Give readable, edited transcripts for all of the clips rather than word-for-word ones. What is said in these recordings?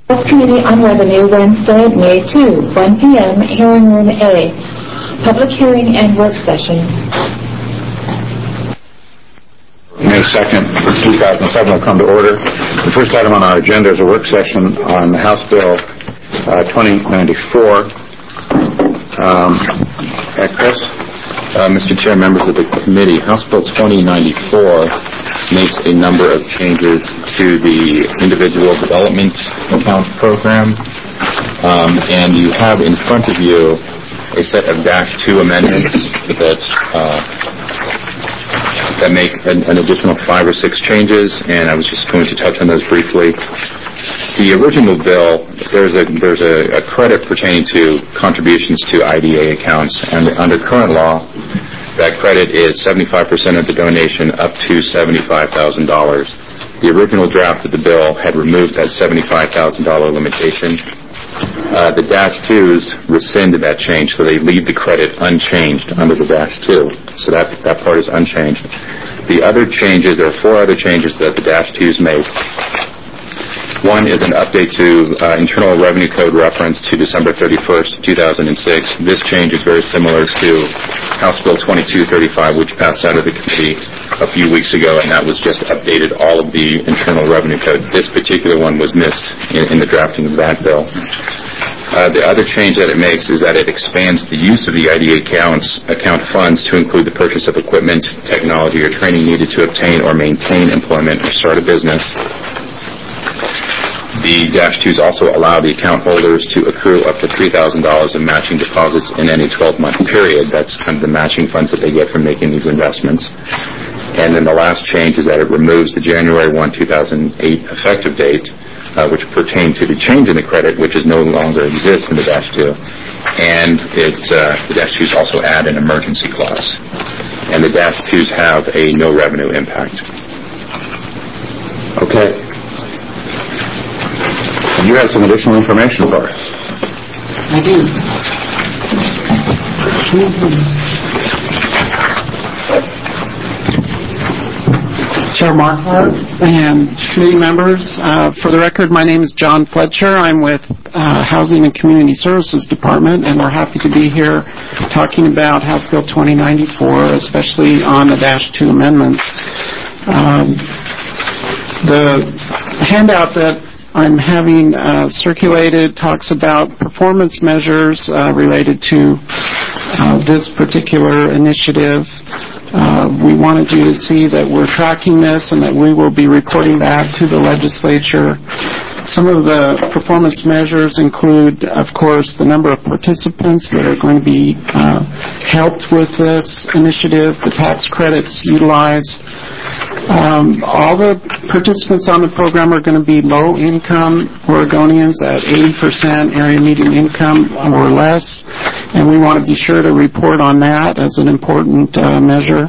Health Committee on Revenue, Wednesday, May 2, 1 p.m., Hearing Room A. Public hearing and work session. May 2nd, 2007 will come to order. The first item on our agenda is a work session on House Bill 2094. Chris? Mr. Chair, members of the committee, House Bill 2094 makes a number of changes to the Individual Development Account Program, and you have in front of you a set of -2 amendments that make an additional 5 or 6 changes, and I was just going to touch on those briefly. The original bill, there's a credit pertaining to contributions to IDA accounts, and under current law, that credit is 75% of the donation up to $75,000. The original draft of the bill had removed that $75,000 limitation. The -2s rescind that change, so they leave the credit unchanged under the -2. So that part is unchanged. The other changes, there are 4 other changes that the -2s make. One is an update to Internal Revenue Code reference to December 31st, 2006. This change is very similar to House Bill 2235, which passed out of the committee a few weeks ago, and that was just updated all of the Internal Revenue Codes. This particular one was missed in the drafting of that bill. The other change that it makes is that it expands the use of the IDA account funds to include the purchase of equipment, technology, or training needed to obtain or maintain employment or start a business. The -2s also allow the account holders to accrue up to $3,000 in matching deposits in any 12-month period. That's kind of the matching funds that they get from making these investments. And then the last change is that it removes the January 1, 2008 effective date, which pertained to the change in the credit, which is no longer exists in the -2. And the -2s also add an emergency clause. And the -2s have a no revenue impact. Okay. You have some additional information for us. I do. Chair Marquardt and committee members, for the record, my name is John Fletcher. I'm with Housing and Community Services Department, and we're happy to be here talking about House Bill 2094, especially on the -2 amendments. The handout that I'm having circulated talks about performance measures related to this particular initiative. We wanted you to see that we're tracking this and that we will be reporting back to the legislature. Some of the performance measures include, of course, the number of participants that are going to be helped with this initiative, the tax credits utilized. All the participants on the program are going to be low-income Oregonians at 80% area median income or less, and we want to be sure to report on that as an important measure.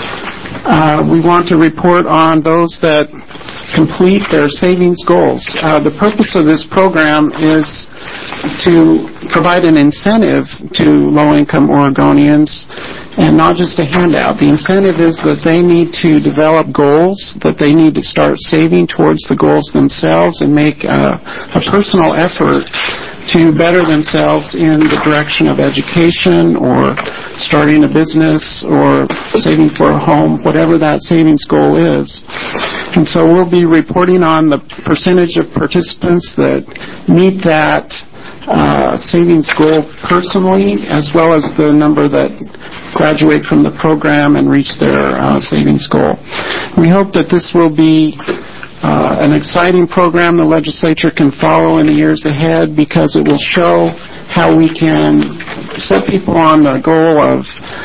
We want to report on those that complete their savings goals. The purpose of this program is to provide an incentive to low-income Oregonians and not just a handout. The incentive is that they need to develop goals, that they need to start saving towards the goals themselves and make a personal effort to better themselves in the direction of education or starting a business or saving for a home, whatever that savings goal is. And so we'll be reporting on the percentage of participants that meet that savings goal personally, as well as the number that graduate from the program and reach their savings goal. We hope that this will be an exciting program the legislature can follow in the years ahead, because it will show how we can set people on the goal of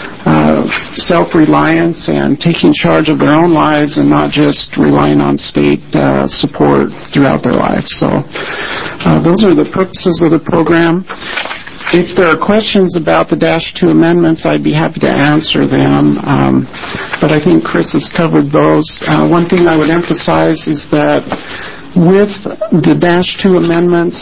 self-reliance and taking charge of their own lives and not just relying on state support throughout their lives. So those are the purposes of the program. If there are questions about the -2 amendments, I'd be happy to answer them, but I think Chris has covered those. One thing I would emphasize is that with the -2 amendments,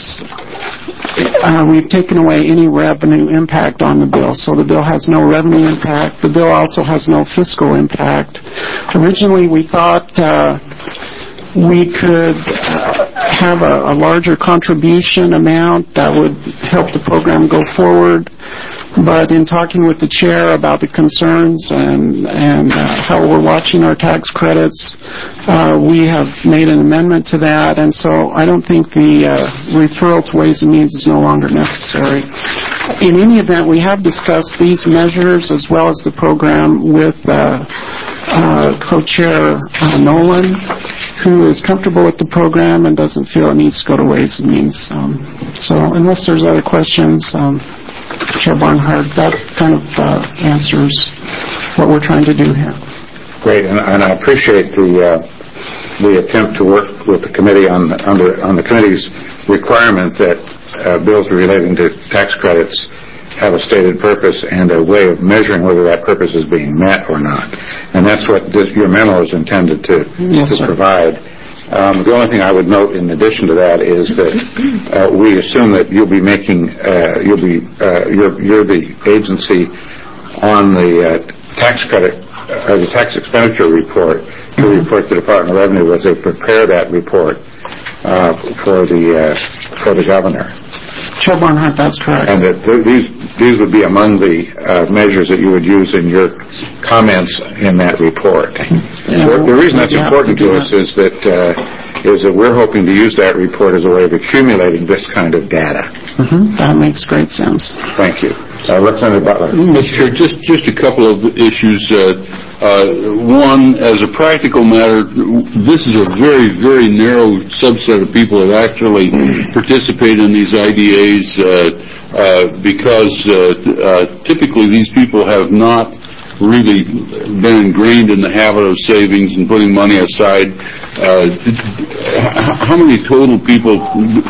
we've taken away any revenue impact on the bill. So the bill has no revenue impact. The bill also has no fiscal impact. Originally, we thought we could have a larger contribution amount that would help the program go forward. But in talking with the chair about the concerns and how we're watching our tax credits, we have made an amendment to that, and so I don't think the referral to Ways and Means is no longer necessary. In any event, we have discussed these measures as well as the program with co-chair Nolan, who is comfortable with the program and doesn't feel it needs to go to Ways and Means. So unless there's other questions, Chair Barnhart, that kind of answers what we're trying to do here. Great, and I appreciate the attempt to work with the committee on the committee's requirement that bills relating to tax credits have a stated purpose and a way of measuring whether that purpose is being met or not. And that's what your memo is intended to provide. The only thing I would note in addition to that is that we assume that you're the agency on the tax credit or the tax expenditure report to report to the Department of Revenue as they prepare that report for the governor. Chair Barnhart, that's correct. And that these would be among the measures that you would use in your comments in that report. The reason that's important to us is that we're hoping to use that report as a way of accumulating this kind of data. That makes great sense. Thank you. Representative Butler. Mr. Chair, just a couple of issues. One, as a practical matter, this is a very, very narrow subset of people that actually participate in these IDAs because typically these people have not really been ingrained in the habit of savings and putting money aside. How many total people,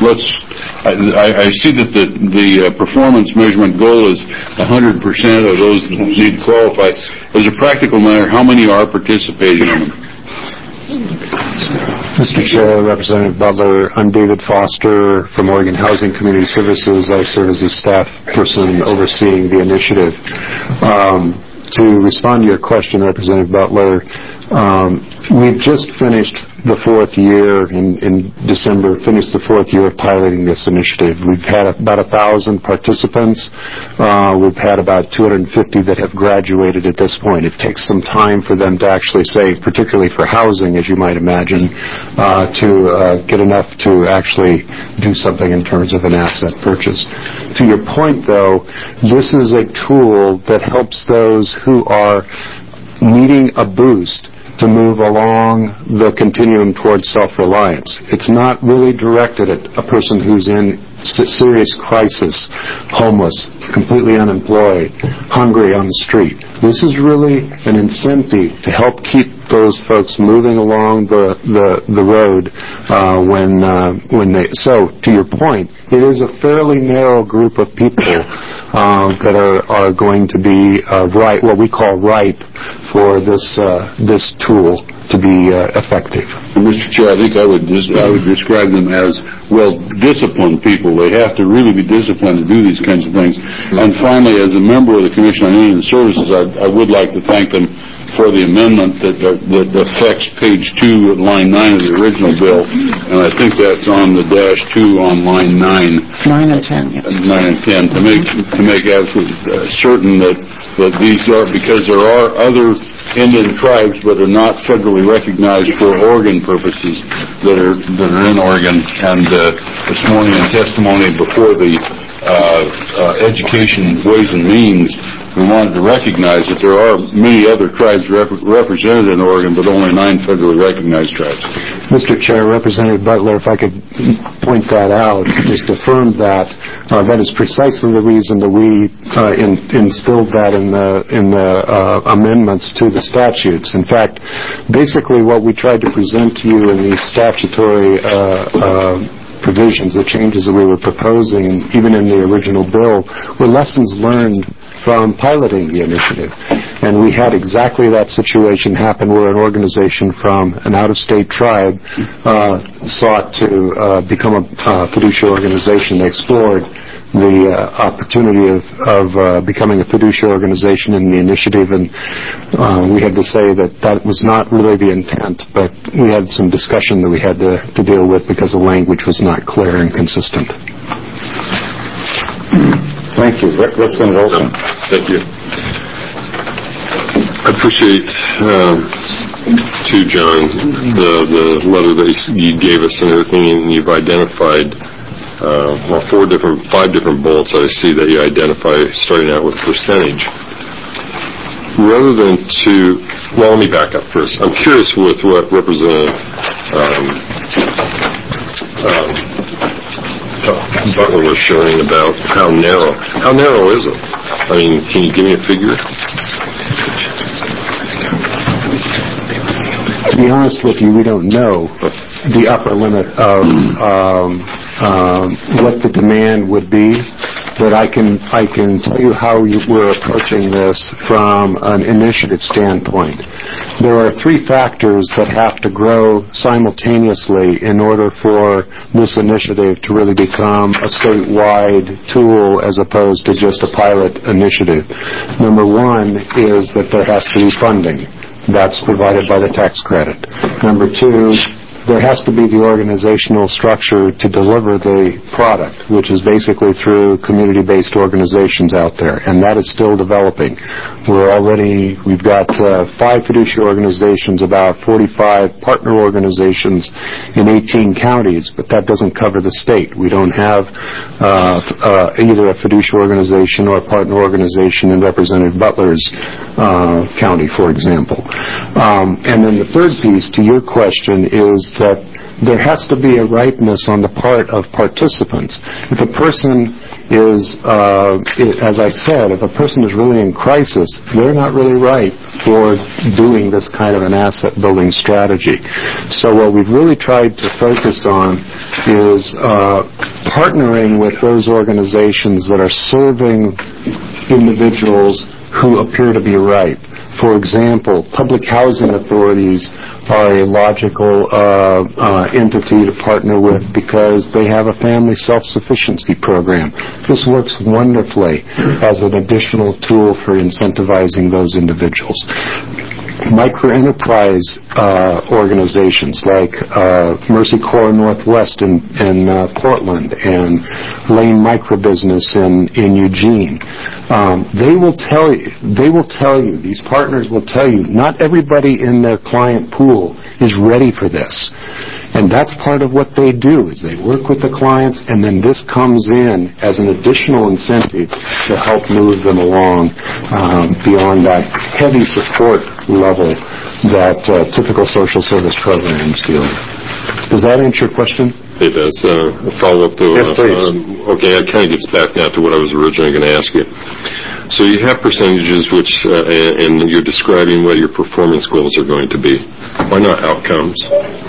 I see that the performance measurement goal is 100% of those that need to qualify. As a practical matter, how many are participating in them? Mr. Chair, Representative Butler, I'm David Foster from Oregon Housing Community Services. I serve as a staff person overseeing the initiative. To respond to your question, Representative Butler, we've just finished the fourth year in December, finished the fourth year of piloting this initiative. We've had about 1,000 participants. We've had about 250 that have graduated at this point. It takes some time for them to actually save, particularly for housing, as you might imagine, to get enough to actually do something in terms of an asset purchase. To your point, though, this is a tool that helps those who are needing a boost to move along the continuum towards self-reliance. It's not really directed at a person who's in serious crisis, homeless, completely unemployed, hungry on the street. This is really an incentive to help keep those folks moving along the road when they. So, to your point, it is a fairly narrow group of people that are going to be what we call ripe for this tool to be effective. Mr. Chair, I think I would describe them as well-disciplined people. They have to really be disciplined to do these kinds of things. And finally, as a member of the Commission on Indian Services, I would like to thank them for the amendment that affects page 2 at line 9 of the original bill, and I think that's on the -2 on line 9. 9 and 10, yes. 9 and 10, to make absolutely certain that these are, because there are other Indian tribes but are not federally recognized for Oregon purposes that are in Oregon. And this morning in testimony before the Education, Ways and Means, we wanted to recognize that there are many other tribes represented in Oregon, but only 9 federally recognized tribes. Mr. Chair, Representative Butler, if I could point that out, just affirm that that is precisely the reason that we instilled that in the amendments to the statutes. In fact, basically what we tried to present to you in these statutory provisions, the changes that we were proposing, even in the original bill, were lessons learned from piloting the initiative. And we had exactly that situation happen where an organization from an out-of-state tribe sought to become a fiduciary organization. They explored the opportunity of becoming a fiduciary organization in the initiative, and we had to say that was not really the intent, but we had some discussion that we had to deal with because the language was not clear and consistent. Thank you. Representative Olson. Thank you. I appreciate, John, the letter that you gave us and everything, and you've identified 5 different bullets I see that you identify, starting out with percentage. Rather than let me back up first. I'm curious with what Representative Butler was sharing about how narrow. How narrow is it? I mean, can you give me a figure? To be honest with you, we don't know the upper limit of what the demand would be, but I can tell you how we're approaching this from an initiative standpoint. There are 3 factors that have to grow simultaneously in order for this initiative to really become a statewide tool as opposed to just a pilot initiative. Number 1 is that there has to be funding. That's provided by the tax credit. Number 2, there has to be the organizational structure to deliver the product, which is basically through community-based organizations out there, and that is still developing. We've got 5 fiduciary organizations, about 45 partner organizations in 18 counties, but that doesn't cover the state. We don't have either a fiduciary organization or a partner organization in Representative Butler's county, for example. And then the third piece to your question is that there has to be a ripeness on the part of participants. If a person is, as I said, if a person is really in crisis, they're not really ripe for doing this kind of an asset-building strategy. So what we've really tried to focus on is partnering with those organizations that are serving individuals who appear to be ripe. For example, public housing authorities are a logical entity to partner with because they have a family self-sufficiency program. This works wonderfully as an additional tool for incentivizing those individuals. Microenterprise organizations like Mercy Corps Northwest in Portland and Lane Microbusiness in Eugene. They will tell you, these partners will tell you, not everybody in their client pool is ready for this. And that's part of what they do, is they work with the clients, and then this comes in as an additional incentive to help move them along beyond that heavy support level that typical social service programs deal with. Does that answer your question? It does. A follow-up to yes, please. Okay, it kind of gets back now to what I was originally going to ask you. So you have percentages which, and you're describing what your performance goals are going to be. Why not outcomes?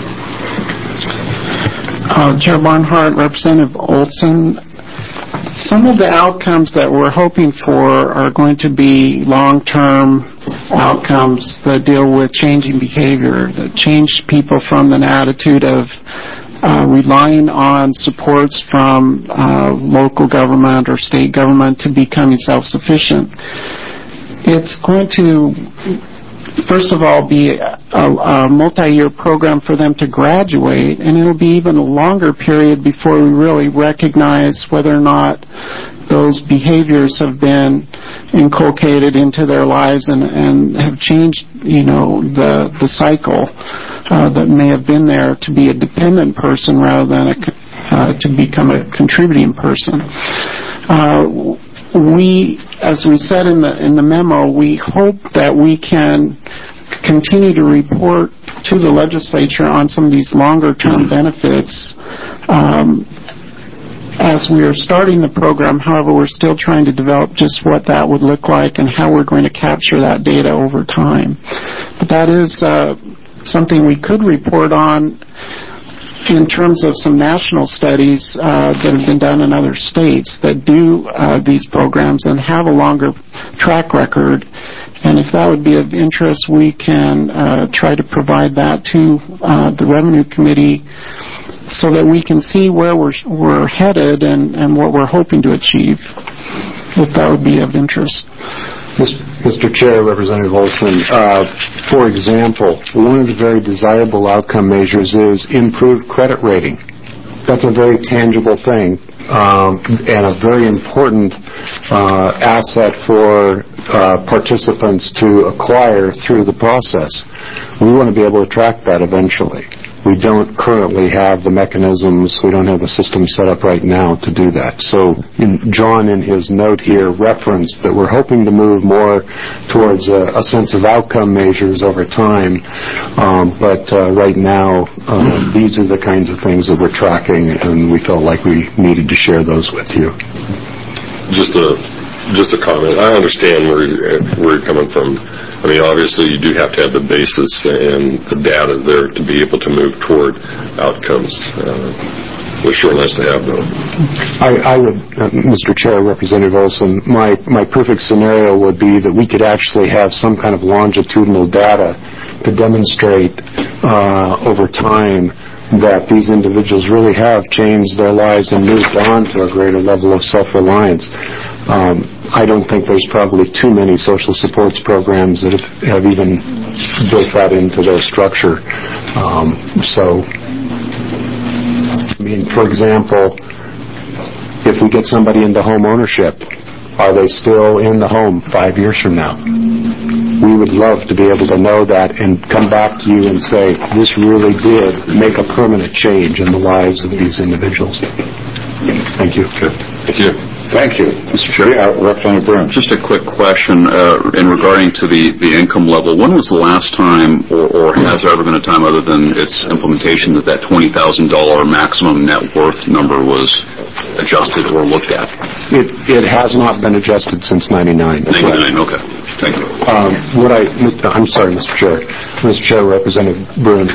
Chair Barnhart, Representative Olson, some of the outcomes that we're hoping for are going to be long-term outcomes that deal with changing behavior, that change people from an attitude of relying on supports from local government or state government to becoming self-sufficient. It's going to, first of all, be a multi-year program for them to graduate, and it'll be even a longer period before we really recognize whether or not those behaviors have been inculcated into their lives and have changed, the cycle that may have been there to be a dependent person rather than to become a contributing person. As we said in the memo, we hope that we can continue to report to the legislature on some of these longer-term benefits. As we are starting the program, however, we're still trying to develop just what that would look like and how we're going to capture that data over time. But that is something we could report on in terms of some national studies that have been done in other states that do these programs and have a longer track record. And if that would be of interest, we can try to provide that to the Revenue Committee so that we can see where we're headed and what we're hoping to achieve, if that would be of interest. Mr. Chair, Representative Olson, for example, one of the very desirable outcome measures is improved credit rating. That's a very tangible thing and a very important asset for participants to acquire through the process. We want to be able to track that eventually. We don't currently have the mechanisms, we don't have the system set up right now to do that. So John, in his note here, referenced that we're hoping to move more towards a sense of outcome measures over time, but right now these are the kinds of things that we're tracking, and we felt like we needed to share those with you. Just a comment. I understand where you're coming from. I mean, obviously, you do have to have the basis and the data there to be able to move toward outcomes. We're sure nice to have, though. I would, Mr. Chair, Representative Olson, my perfect scenario would be that we could actually have some kind of longitudinal data to demonstrate over time that these individuals really have changed their lives and moved on to a greater level of self-reliance. I don't think there's probably too many social supports programs that have even built that into their structure. So, I mean, for example, if we get somebody into home ownership, are they still in the home 5 years from now? We would love to be able to know that and come back to you and say, this really did make a permanent change in the lives of these individuals. Thank you. Okay. Thank you. Thank you. Mr. Chair, Representative Burns. Just a quick question in regarding to the income level. When was the last time, or has there ever been a time other than its implementation, that $20,000 maximum net worth number was adjusted or looked at? It has not been adjusted since 99. 99, okay. Thank you. I'm sorry, Mr. Chair. Mr. Chair, Representative Burns.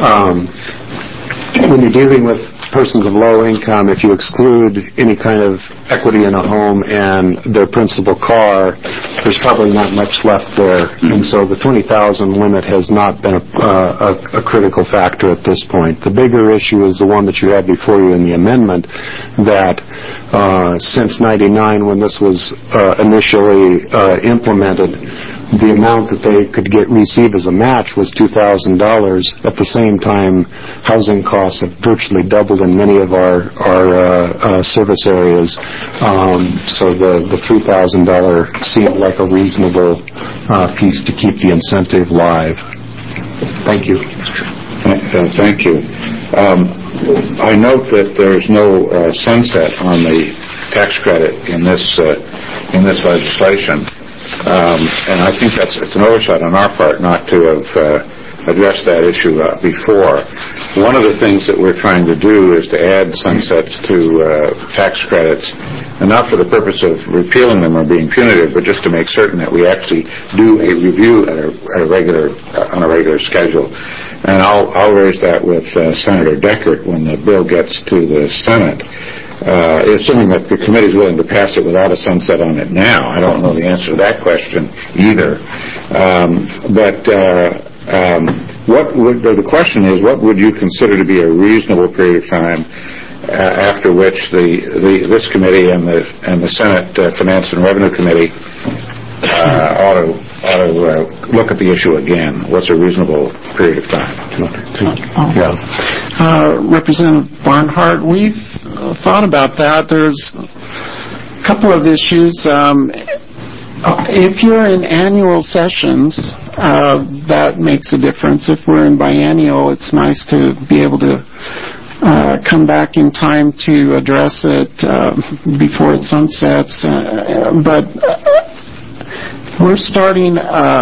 When you're dealing with persons of low income, if you exclude any kind of equity in a home and their principal car, there's probably not much left there. And so the $20,000 limit has not been a critical factor at this point. The bigger issue is the one that you had before you in the amendment, that since 99, when this was initially implemented, the amount that they could receive as a match was $2,000. At the same time, housing costs have virtually doubled in many of our service areas. So the $3,000 seemed like a reasonable piece to keep the incentive live. Thank you. Thank you. I note that there's no sunset on the tax credit in this legislation. And I think it's an oversight on our part not to have addressed that issue before. One of the things that we're trying to do is to add sunsets to tax credits, and not for the purpose of repealing them or being punitive, but just to make certain that we actually do a review on a regular schedule. And I'll raise that with Senator Deckert when the bill gets to the Senate. Assuming that the committee is willing to pass it without a sunset on it now. I don't know the answer to that question either. The question is, what would you consider to be a reasonable period of time after which this committee and the Senate Finance and Revenue Committee ought to look at the issue again? What's a reasonable period of time? Representative Barnhart, we've thought about that. There's a couple of issues. If you're in annual sessions, that makes a difference. If we're in biennial, it's nice to be able to come back in time to address it before it sunsets. But we're starting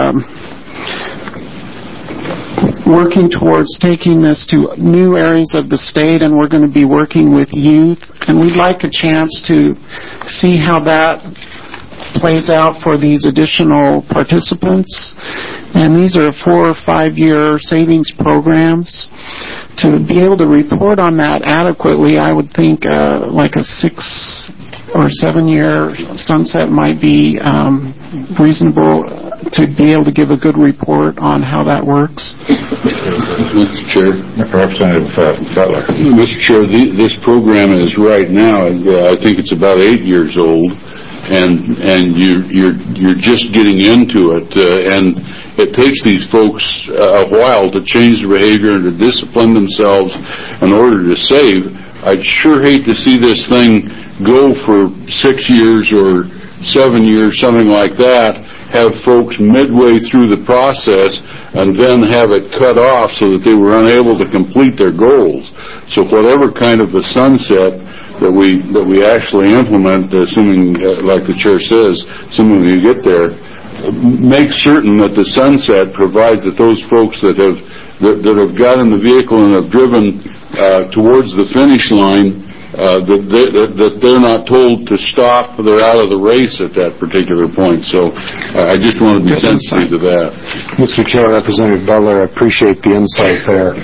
working towards taking this to new areas of the state, and we're going to be working with youth, and we'd like a chance to see how that plays out for these additional participants. And these are 4 or 5 year savings programs. To be able to report on that adequately, I would think like a 6 or 7 year sunset might be reasonable to be able to give a good report on how that works? Mr. Chair. Representative Butler. Mr. Chair, this program is right now, I think it's about 8 years old, and you're just getting into it, and it takes these folks a while to change their behavior and to discipline themselves in order to save. I'd sure hate to see this thing go for 6 years or 7 years, something like that, have folks midway through the process and then have it cut off so that they were unable to complete their goals. So whatever kind of a sunset that we actually implement, assuming, like the chair says, assuming we get there, make certain that the sunset provides that those folks that have got in the vehicle and have driven towards the finish line, that they're not told to stop, they're out of the race at that particular point. So I just want to be sensitive to that. Mr. Chair, Representative Butler, I appreciate the insight there.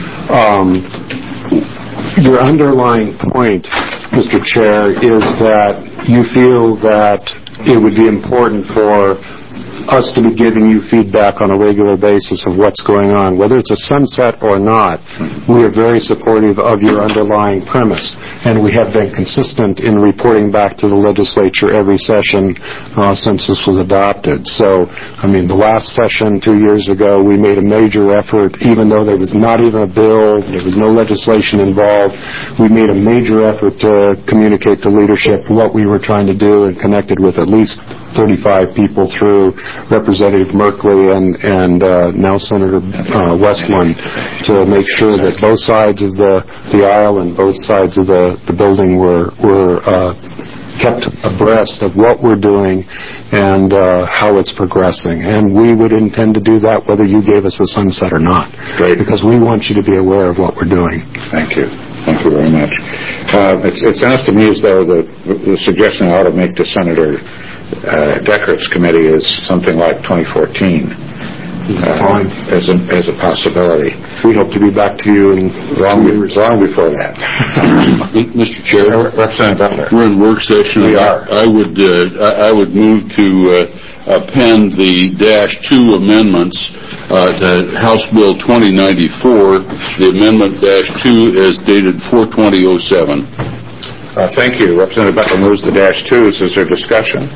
Your underlying point, Mr. Chair, is that you feel that it would be important for us to be giving you feedback on a regular basis of what's going on. Whether it's a sunset or not, we are very supportive of your underlying premise, and we have been consistent in reporting back to the legislature every session since this was adopted. So, the last session 2 years ago, we made a major effort, even though there was not even a bill, there was no legislation involved, we made a major effort to communicate to leadership what we were trying to do and connected with at least 35 people through Representative Merkley and now Senator Westland to make sure that both sides of the aisle and both sides of the building were kept abreast of what we're doing and how it's progressing. And we would intend to do that whether you gave us a sunset or not. Great. Because we want you to be aware of what we're doing. Thank you. Thank you very much. It sounds to me as though the suggestion I ought to make to Senator Decker's committee is something like 2014 as a possibility. We hope to be back to you long before that. Mr. Chair, Representative Butler. We're in work session. We are. I would move to append the -2 amendments to House Bill 2094. The amendment -2 is dated 4/20/07. Thank you. Representative Butler moves the -2s. Is there discussion?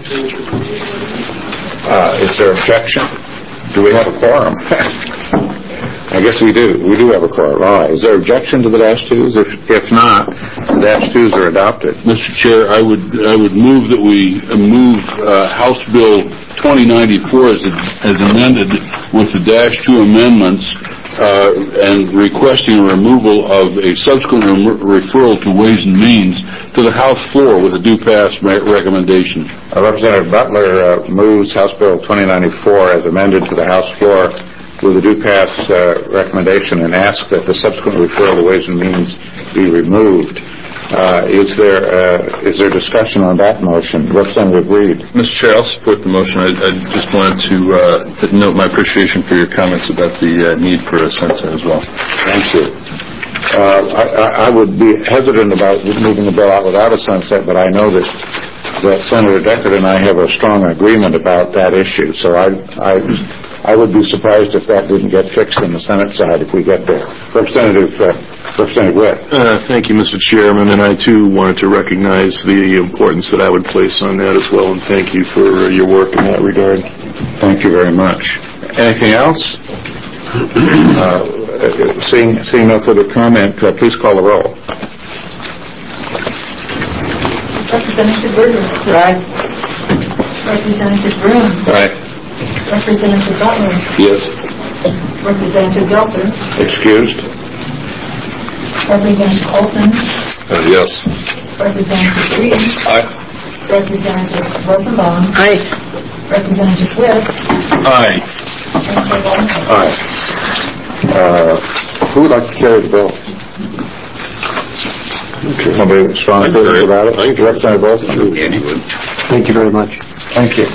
Is there objection? Do we have a quorum? I guess we do. We do have a quorum. All right. Is there objection to the -2s? If not, the -2s are adopted. Mr. Chair, I would move that we move House Bill 2094 as amended with the -2 amendments and requesting a removal of a subsequent referral to Ways and Means to the House floor with a due pass recommendation. Representative Butler moves House Bill 2094 as amended to the House floor with a due pass recommendation and asks that the subsequent referral to Ways and Means be removed. Is there discussion on that motion? Representative Reed. Mr. Chair, I'll support the motion. I just wanted to note my appreciation for your comments about the need for a sunset as well. Thank you. I would be hesitant about moving the bill out without a sunset, but I know that Senator Deckard and I have a strong agreement about that issue. So I would be surprised if that didn't get fixed on the Senate side if we get there. Representative Witt. Thank you, Mr. Chairman, and I too wanted to recognize the importance that I would place on that as well, and thank you for your work in that regard. Thank you very much. Anything else? Seeing no further comment, please call the roll. Representative Berger. Aye. Representative Broom. Aye. Representative Butler. Yes. Representative Gelser. Excused. Representative Olson. Yes. Representative Reed. Aye. Representative Rosenbaum. Aye. Representative Swift. Aye. Aye. Who would like to carry the bill? Somebody strong feelings about it? Representative Olson. Andy would. Thank you very much. Thank you.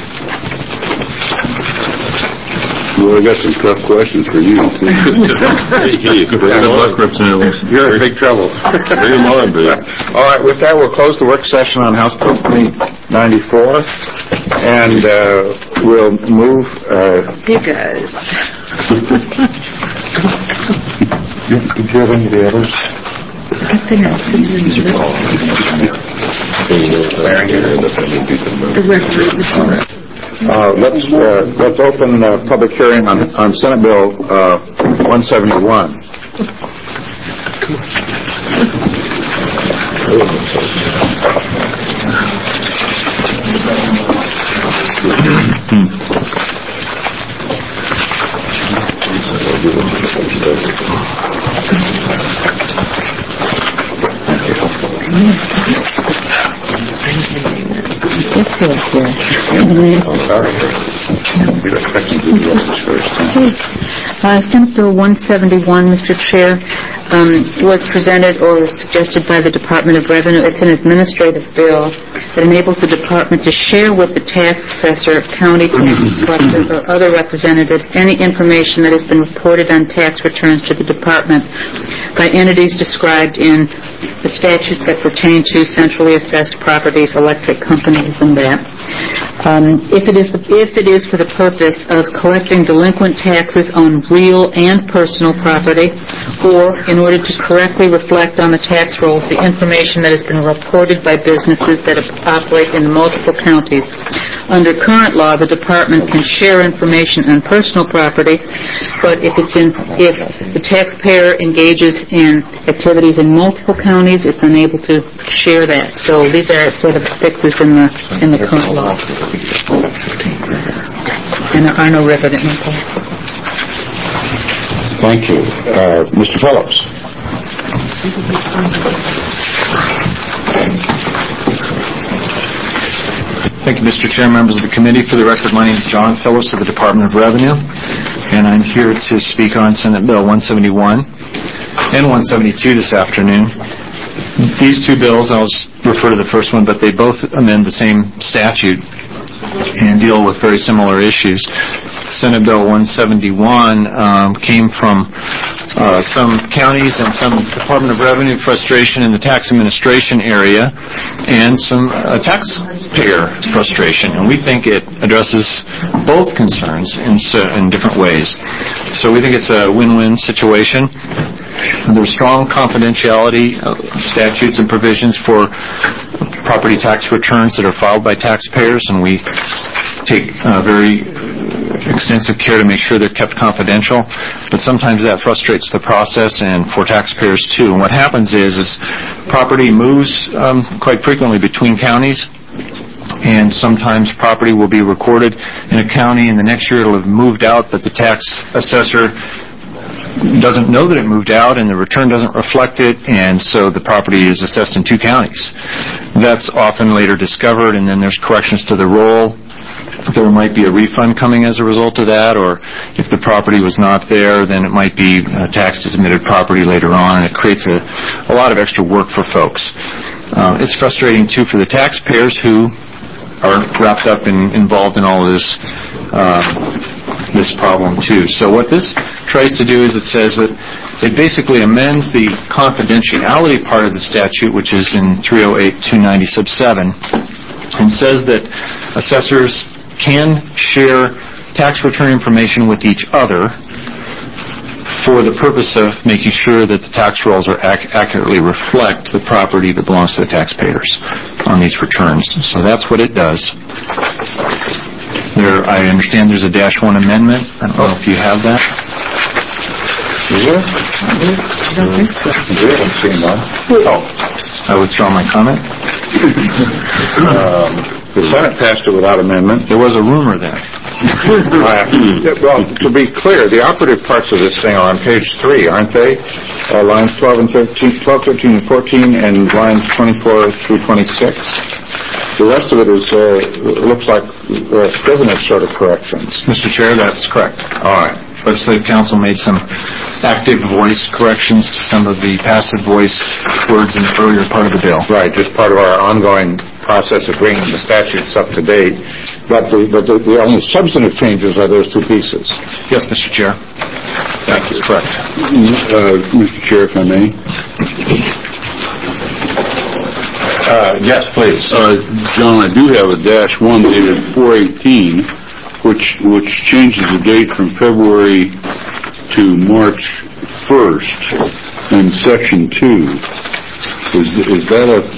Well, I got some tough questions for you. Good luck, Representative Wilson. You're in big trouble. Bring them on, babe. All right, with that, we'll close the work session on House Bill 2094. And we'll move... You guys. Did you have any of the others? Nothing else. Let's open public hearing on Senate Bill 171. Senate Bill 171, Mr. Chair, was presented or suggested by the Department of Revenue. It's an administrative bill that enables the department to share with the tax assessor, county tax collector, or other representatives any information that has been reported on tax returns to the department by entities described in the statutes that pertain to centrally assessed properties, electric companies, and that. If it is for the purpose of collecting delinquent taxes on real and personal property, or in order to correctly reflect on the tax rolls the information that has been reported by businesses that operate in multiple counties. Under current law, the department can share information on personal property, but if the taxpayer engages in activities in multiple counties, it's unable to share that. So these are sort of fixes in the current law. And there are no revenue impacts. Thank you. Mr. Phillips. Thank you, Mr. Chair, members of the committee. For the record, my name is John Phillips of the Department of Revenue, and I'm here to speak on Senate Bill 171 and 172 this afternoon. These two bills, I'll just refer to the first one, but they both amend the same statute and deal with very similar issues. Senate Bill 171 came from some counties and some Department of Revenue frustration in the tax administration area and some taxpayer frustration. And we think it addresses both concerns in different ways. So we think it's a win-win situation. There's strong confidentiality statutes and provisions for property tax returns that are filed by taxpayers, and we take very extensive care to make sure they're kept confidential. But sometimes that frustrates the process and for taxpayers too. And what happens is property moves quite frequently between counties, and sometimes property will be recorded in a county and the next year it'll have moved out, but the tax assessor doesn't know that it moved out and the return doesn't reflect it, and so the property is assessed in two counties. That's often later discovered, and then there's corrections to the roll. There might be a refund coming as a result of that, or if the property was not there, then it might be taxed as admitted property later on, and it creates a lot of extra work for folks. It's frustrating too for the taxpayers who are wrapped up and involved in all of this problem too. So what this tries to do is it says that it basically amends the confidentiality part of the statute, which is in 308-290 sub 7, and says that assessors can share tax return information with each other for the purpose of making sure that the tax rolls are accurately reflect the property that belongs to the taxpayers on these returns. So that's what it does. I understand there's a -1 amendment. I don't know if you have that. Is there? I don't think so. We haven't seen one. Oh, I withdraw my comment. The Senate passed it without amendment. There was a rumor then. Well, to be clear, the operative parts of this thing are on page 3, aren't they? Lines 12, 13, and 14, and lines 24 through 26. The rest of it looks like Scrivener's sort of corrections. Mr. Chair, that's correct. All right. Legislative Council made some active voice corrections to some of the passive voice words in the earlier part of the bill. Right, just part of our ongoing process of bringing the statutes up to date. But the only substantive changes are those two pieces. Yes, Mr. Chair. That's correct. Mr. Chair, if I may. Yes, please. John, I do have a -1 dated 4/18, which changes the date from February to March 1st in Section 2. Is that a...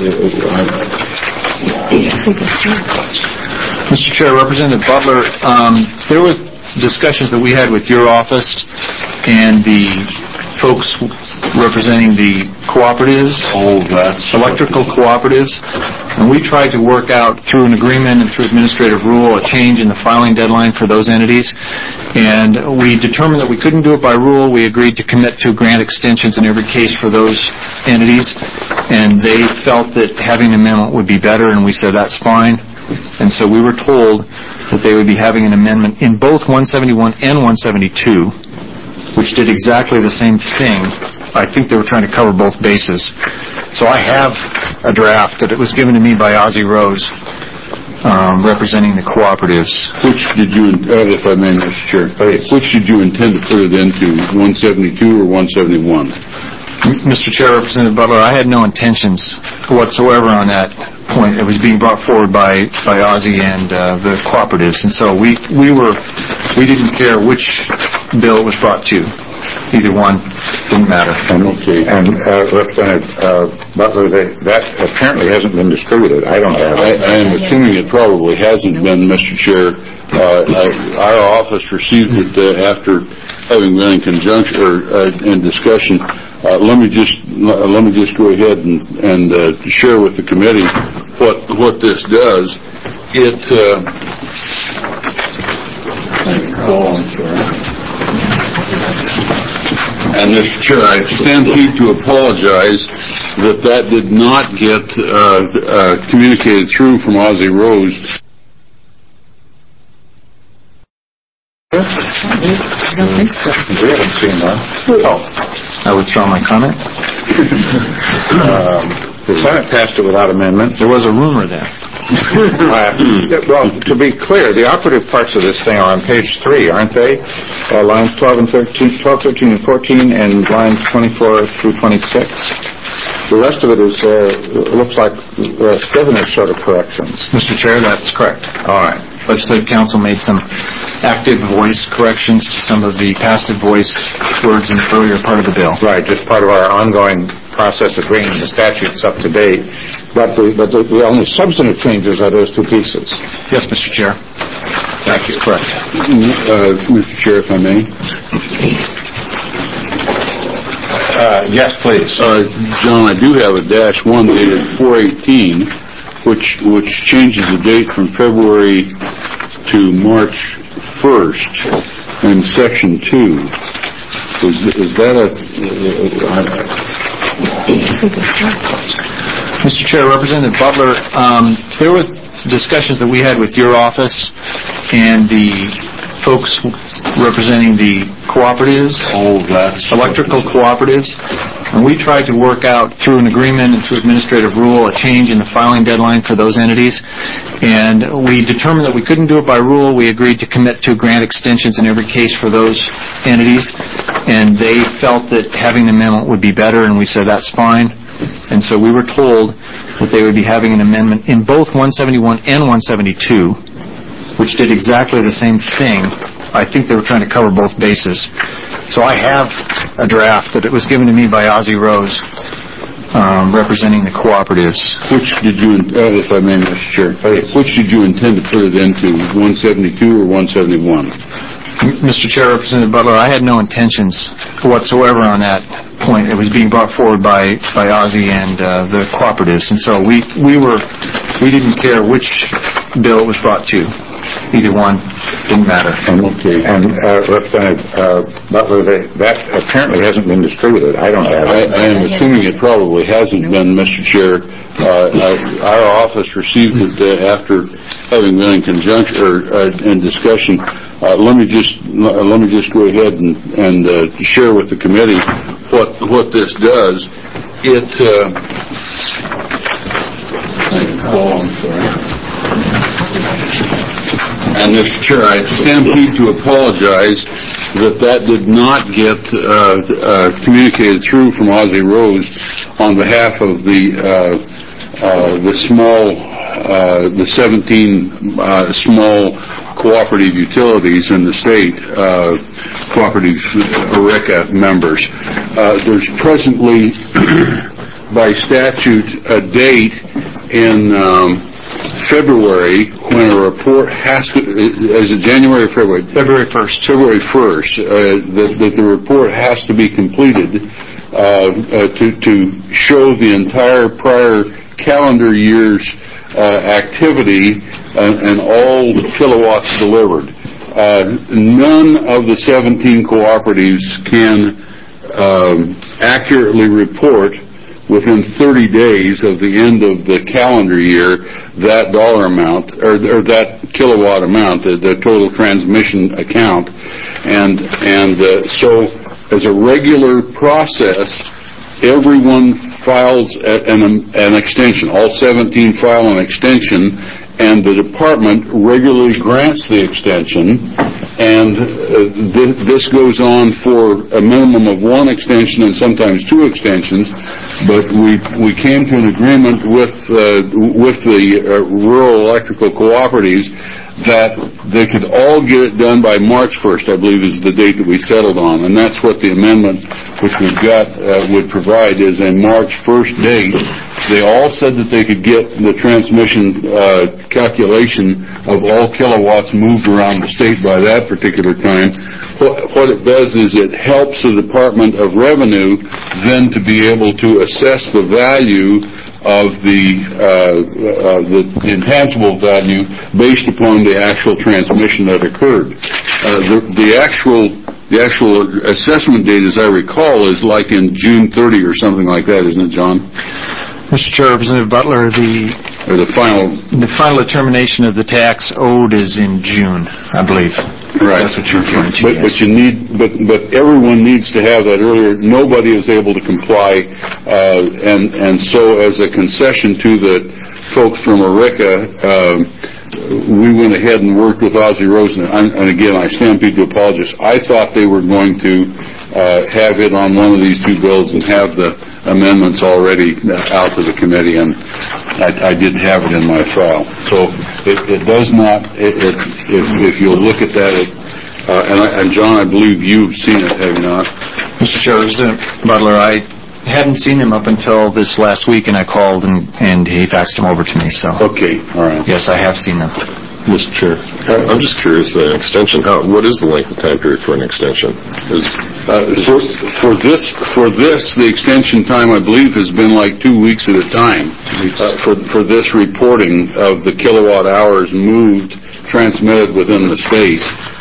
Mr. Chair, Representative Butler, there was discussions that we had with your office and the folks representing the cooperatives, electrical cooperatives, and we tried to work out through an agreement and through administrative rule a change in the filing deadline for those entities. And we determined that we couldn't do it by rule. We agreed to commit to grant extensions in every case for those entities, and they felt that having an amendment would be better, and we said that's fine. And so we were told that they would be having an amendment in both 171 and 172, which did exactly the same thing. I think they were trying to cover both bases. So I have a draft that it was given to me by Ozzie Rose, representing the cooperatives. Which did you, if I may, Mr. Chair, which did you intend to put it into, 172 or 171? Mr. Chair, Representative Butler, I had no intentions whatsoever on that point. It was being brought forward by Ozzie and the cooperatives, and so we didn't care which bill it was brought to. Either one didn't matter. Okay. And Representative Butler, that apparently hasn't been distributed. I don't have it. I am assuming it probably hasn't been, Mr. Chair. Our office received it after having been in conjunction or in discussion. Let me just go ahead and share with the committee what this does. It. I'm sorry. And Mr. Chair, I stand to apologize that did not get communicated through from Ozzie Rose. I don't think so. We haven't seen that. Oh, I withdraw my comment. The Senate passed it without amendment. There was a rumor then. Well, to be clear, the operative parts of this thing are on page 3, aren't they? Lines 12, 13, and 14, and lines 24 through 26. The rest of it is looks like Scrivener's sort of corrections. Mr. Chair, that's correct. All right. Legislative Council made some active voice corrections to some of the passive voice words in the earlier part of the bill. Right, just part of our ongoing process of bringing the statutes up to date. But the only substantive changes are those two pieces. Yes, Mr. Chair. Thank you. That's correct. Mr. Chair, if I may. Yes, please. John, I do have a -1 dated 4/18, which changes the date from February to March 1st in Section 2. Is that a... Mr. Chair, Representative Butler, there was discussions that we had with your office and the folks representing the cooperatives, electrical cooperatives, and we tried to work out through an agreement and through administrative rule a change in the filing deadline for those entities, and we determined that we couldn't do it by rule. We agreed to commit to grant extensions in every case for those entities, and they felt that having an amendment would be better, and we said that's fine. And so we were told that they would be having an amendment in both 171 and 172, which did exactly the same thing. I think they were trying to cover both bases. So I have a draft that it was given to me by Ozzie Rose, representing the cooperatives. Which did you, if I may, Mr. Chair, which did you intend to put it into, 172 or 171? Mr. Chair, Representative Butler, I had no intentions whatsoever on that point. It was being brought forward by Ozzie and the cooperatives, and so we didn't care which bill it was brought to. Either one didn't matter. Okay. And Representative Butler, that apparently hasn't been distributed. I don't have it. I am assuming it probably hasn't been, Mr. Chair. Our office received it after having been in conjunction or in discussion. Let me just go ahead and share with the committee what this does. It. I'm sorry. And Mr. Chair, I stand to apologize that did not get communicated through from Ozzie Rose on behalf of the the 17 small cooperative utilities in the state, cooperative ERICA members. There's presently, by statute, a date in February when a report has to, is it January or February? February 1st. February 1st, that the report has to be completed to show the entire prior calendar year's activity and all kilowatts delivered. None of the 17 cooperatives can accurately report within 30 days of the end of the calendar year that dollar amount, or that kilowatt amount, the total transmission account. So as a regular process, everyone files an extension. All 17 file an extension, and the department regularly grants the extension, and this goes on for a minimum of one extension and sometimes two extensions. But we came to an agreement with the rural electrical cooperatives that they could all get it done by March 1st, I believe is the date that we settled on. And that's what the amendment which we've got would provide, is a March 1st date. They all said that they could get the transmission calculation of all kilowatts moved around the state by that particular time. What it does is it helps the Department of Revenue then to be able to assess the value of the intangible value based upon the actual transmission that occurred. The actual assessment date, as I recall, is like in June 30 or something like that, isn't it, John? Mr. Chair, Representative Butler, the final determination of the tax owed is in June, I believe. Right. That's what you're referring to. But everyone needs to have that earlier. Nobody is able to comply, and so as a concession to the folks from ERICA, we went ahead and worked with Ozzie Rosen. And again, I stampede to apologize. I thought they were going to have it on one of these two bills and have the amendments already out to the committee, and I didn't have it in my file. So it does not, if you'll look at that, and John, I believe you've seen it, have you not? Mr. Chair, Representative Butler, I hadn't seen him up until this last week, and I called and he faxed them over to me. So okay, all right. Yes, I have seen them. Mr. Chair, I'm just curious, the extension, what is the length of time period for an extension? For this, the extension time, I believe, has been like 2 weeks at a time for this reporting of the kilowatt hours moved, transmitted within the state.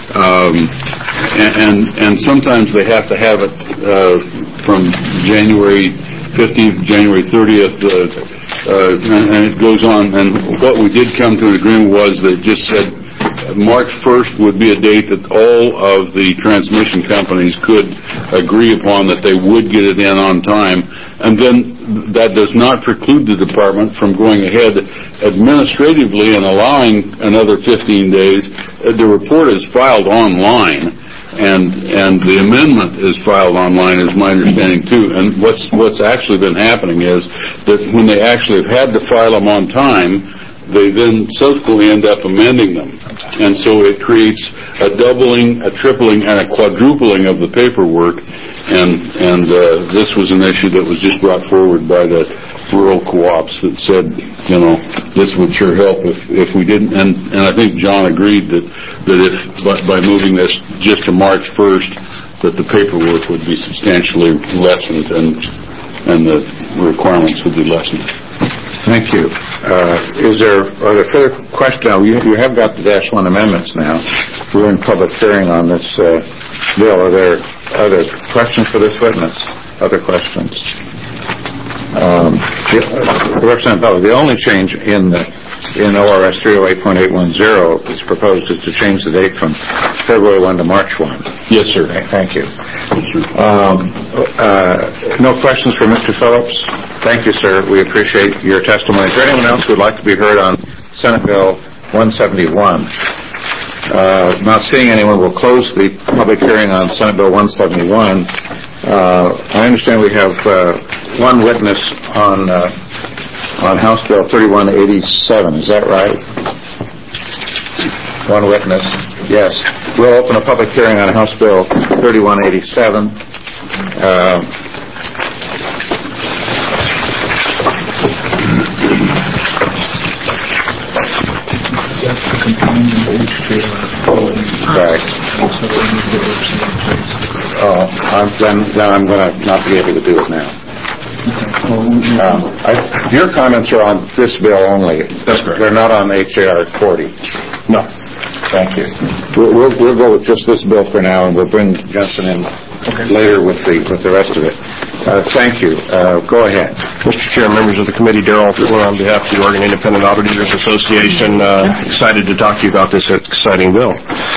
And sometimes they have to have it from January 15th, January 30th, and it goes on. And what we did come to an agreement was that it just said March 1st would be a date that all of the transmission companies could agree upon that they would get it in on time. And then that does not preclude the department from going ahead administratively and allowing another 15 days. The report is filed online, and the amendment is filed online, is my understanding too. And what's actually been happening is that when they actually have had to file them on time, they then subsequently end up amending them. And so it creates a doubling, a tripling, and a quadrupling of the paperwork. And this was an issue that was just brought forward by the rural co-ops that said, you know, this would sure help if we didn't. And I think John agreed that if by moving this just to March 1st, that the paperwork would be substantially lessened and the requirements would be lessened. Thank you. Are there further questions? Now, you have got the -1 amendments now. We're in public hearing on this bill. Are there other questions for this witness? Other questions? Representative Butler, the only change in ORS 308.810 is proposed is to change the date from February 1 to March 1. Yes, sir. Thank you. No questions for Mr. Phillips? Thank you, sir. We appreciate your testimony. Is there anyone else who would like to be heard on Senate Bill 171? Not seeing anyone, we'll close the public hearing on Senate Bill 171. I understand we have one witness on on House Bill 3187. Is that right? One witness. Yes. We'll open a public hearing on House Bill 3187. Right. Then I'm going to not be able to do it now. Your comments are on this bill only. That's correct. They're not on H.R. 40. No. Thank you. We'll go with just this bill for now, and we'll bring Jensen in later with the rest of it. Thank you. Go ahead. Mr. Chair, members of the committee, Darrell Fuller on behalf of the Oregon Independent Auditors Association. Excited to talk to you about this exciting bill.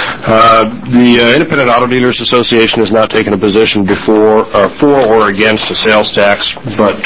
The Independent Auditors Association has not taken a position for or against a sales tax, but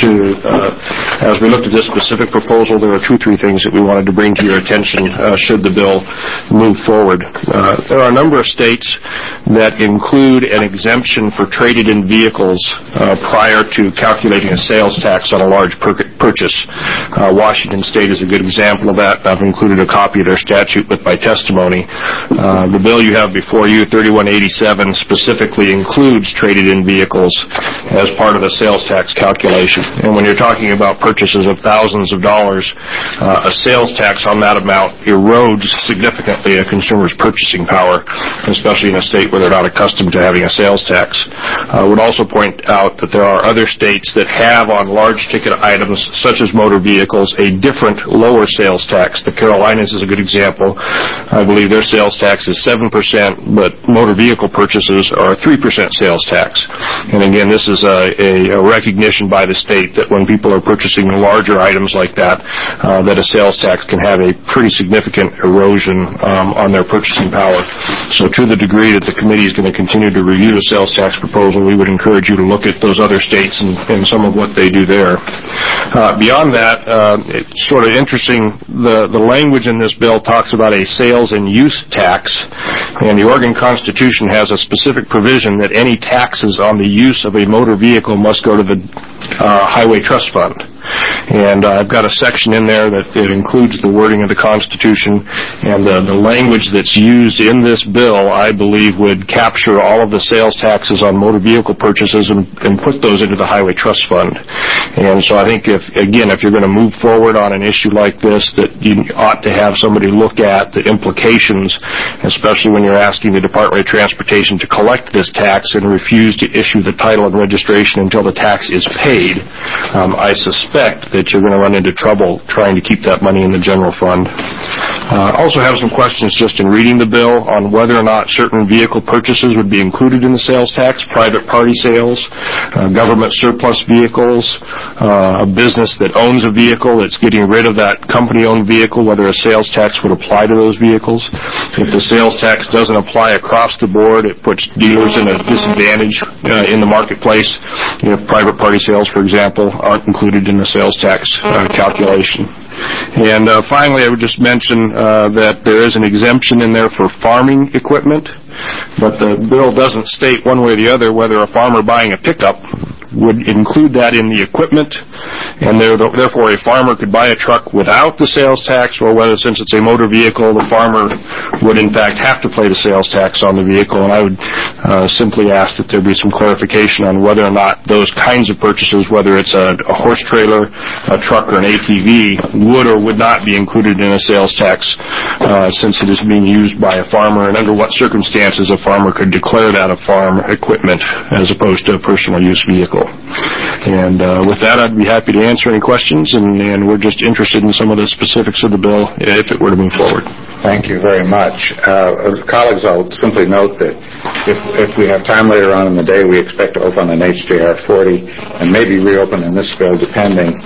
as we looked at this specific proposal, there are three things that we wanted to bring to your attention should the bill move forward. There are a number of states that include an exemption for traded-in vehicles prior to calculating a sales tax on a large purchase. Washington State is a good example of that. I've included a copy of their statute with my testimony. The bill you have before you, 3187, specifically includes traded-in vehicles as part of the sales tax calculation. And when you're talking about purchases of thousands of dollars, a sales tax on that amount erodes significantly a consumer's purchasing power, especially in a state where they're not accustomed to having a sales tax. I would also point out that there are other states that have on large ticket items such as motor vehicles a different lower sales tax. The Carolinas is a good example. I believe their sales tax is 7%, but motor vehicle purchases are a 3% sales tax. And again, this is a recognition by the state that when people are purchasing larger items like that, that a sales tax can have a pretty significant erosion on their purchasing power. So to the degree that the committee is going to continue to review the sales tax proposal, we would encourage you to look at those other states and some of what they do there. Beyond that, it's sort of interesting, the language in this bill talks about a sales and use tax, and the Oregon Constitution has a specific provision that any taxes on the use of a motor vehicle must go to the Highway Trust Fund. And I've got a section in there that it includes the wording of the Constitution, and the language that's used in this bill, I believe, would capture all of the sales taxes on motor vehicle purchases and put those into the Highway Trust Fund. And so I think if you're going to move forward on an issue like this, that you ought to have somebody look at the implications, especially when you're asking the Department of Transportation to collect this tax and refuse to issue the title and registration until the tax is paid. I suspect that you're going to run into trouble trying to keep that money in the general fund. Also have some questions just in reading the bill on whether or not certain vehicle purchases would be included in the sales tax, private party sales, government surplus vehicles, a business that owns a vehicle that's getting rid of that company-owned vehicle, whether a sales tax would apply to those vehicles. If the sales tax doesn't apply across the board, it puts dealers in a disadvantage in the marketplace if private party sales, for example, aren't included in the sales tax calculation. And finally, I would just mention that there is an exemption in there for farming equipment, but the bill doesn't state one way or the other whether a farmer buying a pickup would include that in the equipment, and therefore a farmer could buy a truck without the sales tax, or whether, since it's a motor vehicle, the farmer would in fact have to pay the sales tax on the vehicle. And I would simply ask that there be some clarification on whether or not those kinds of purchases, whether it's a horse trailer, a truck, or an ATV, would or would not be included in a sales tax since it is being used by a farmer, and under what circumstances a farmer could declare that a farm equipment as opposed to a personal use vehicle. And with that, I'd be happy to answer any questions, and we're just interested in some of the specifics of the bill if it were to move forward. Thank you very much. Colleagues, I'll simply note that if we have time later on in the day, we expect to open an HJR 40 and maybe reopen in this bill, depending.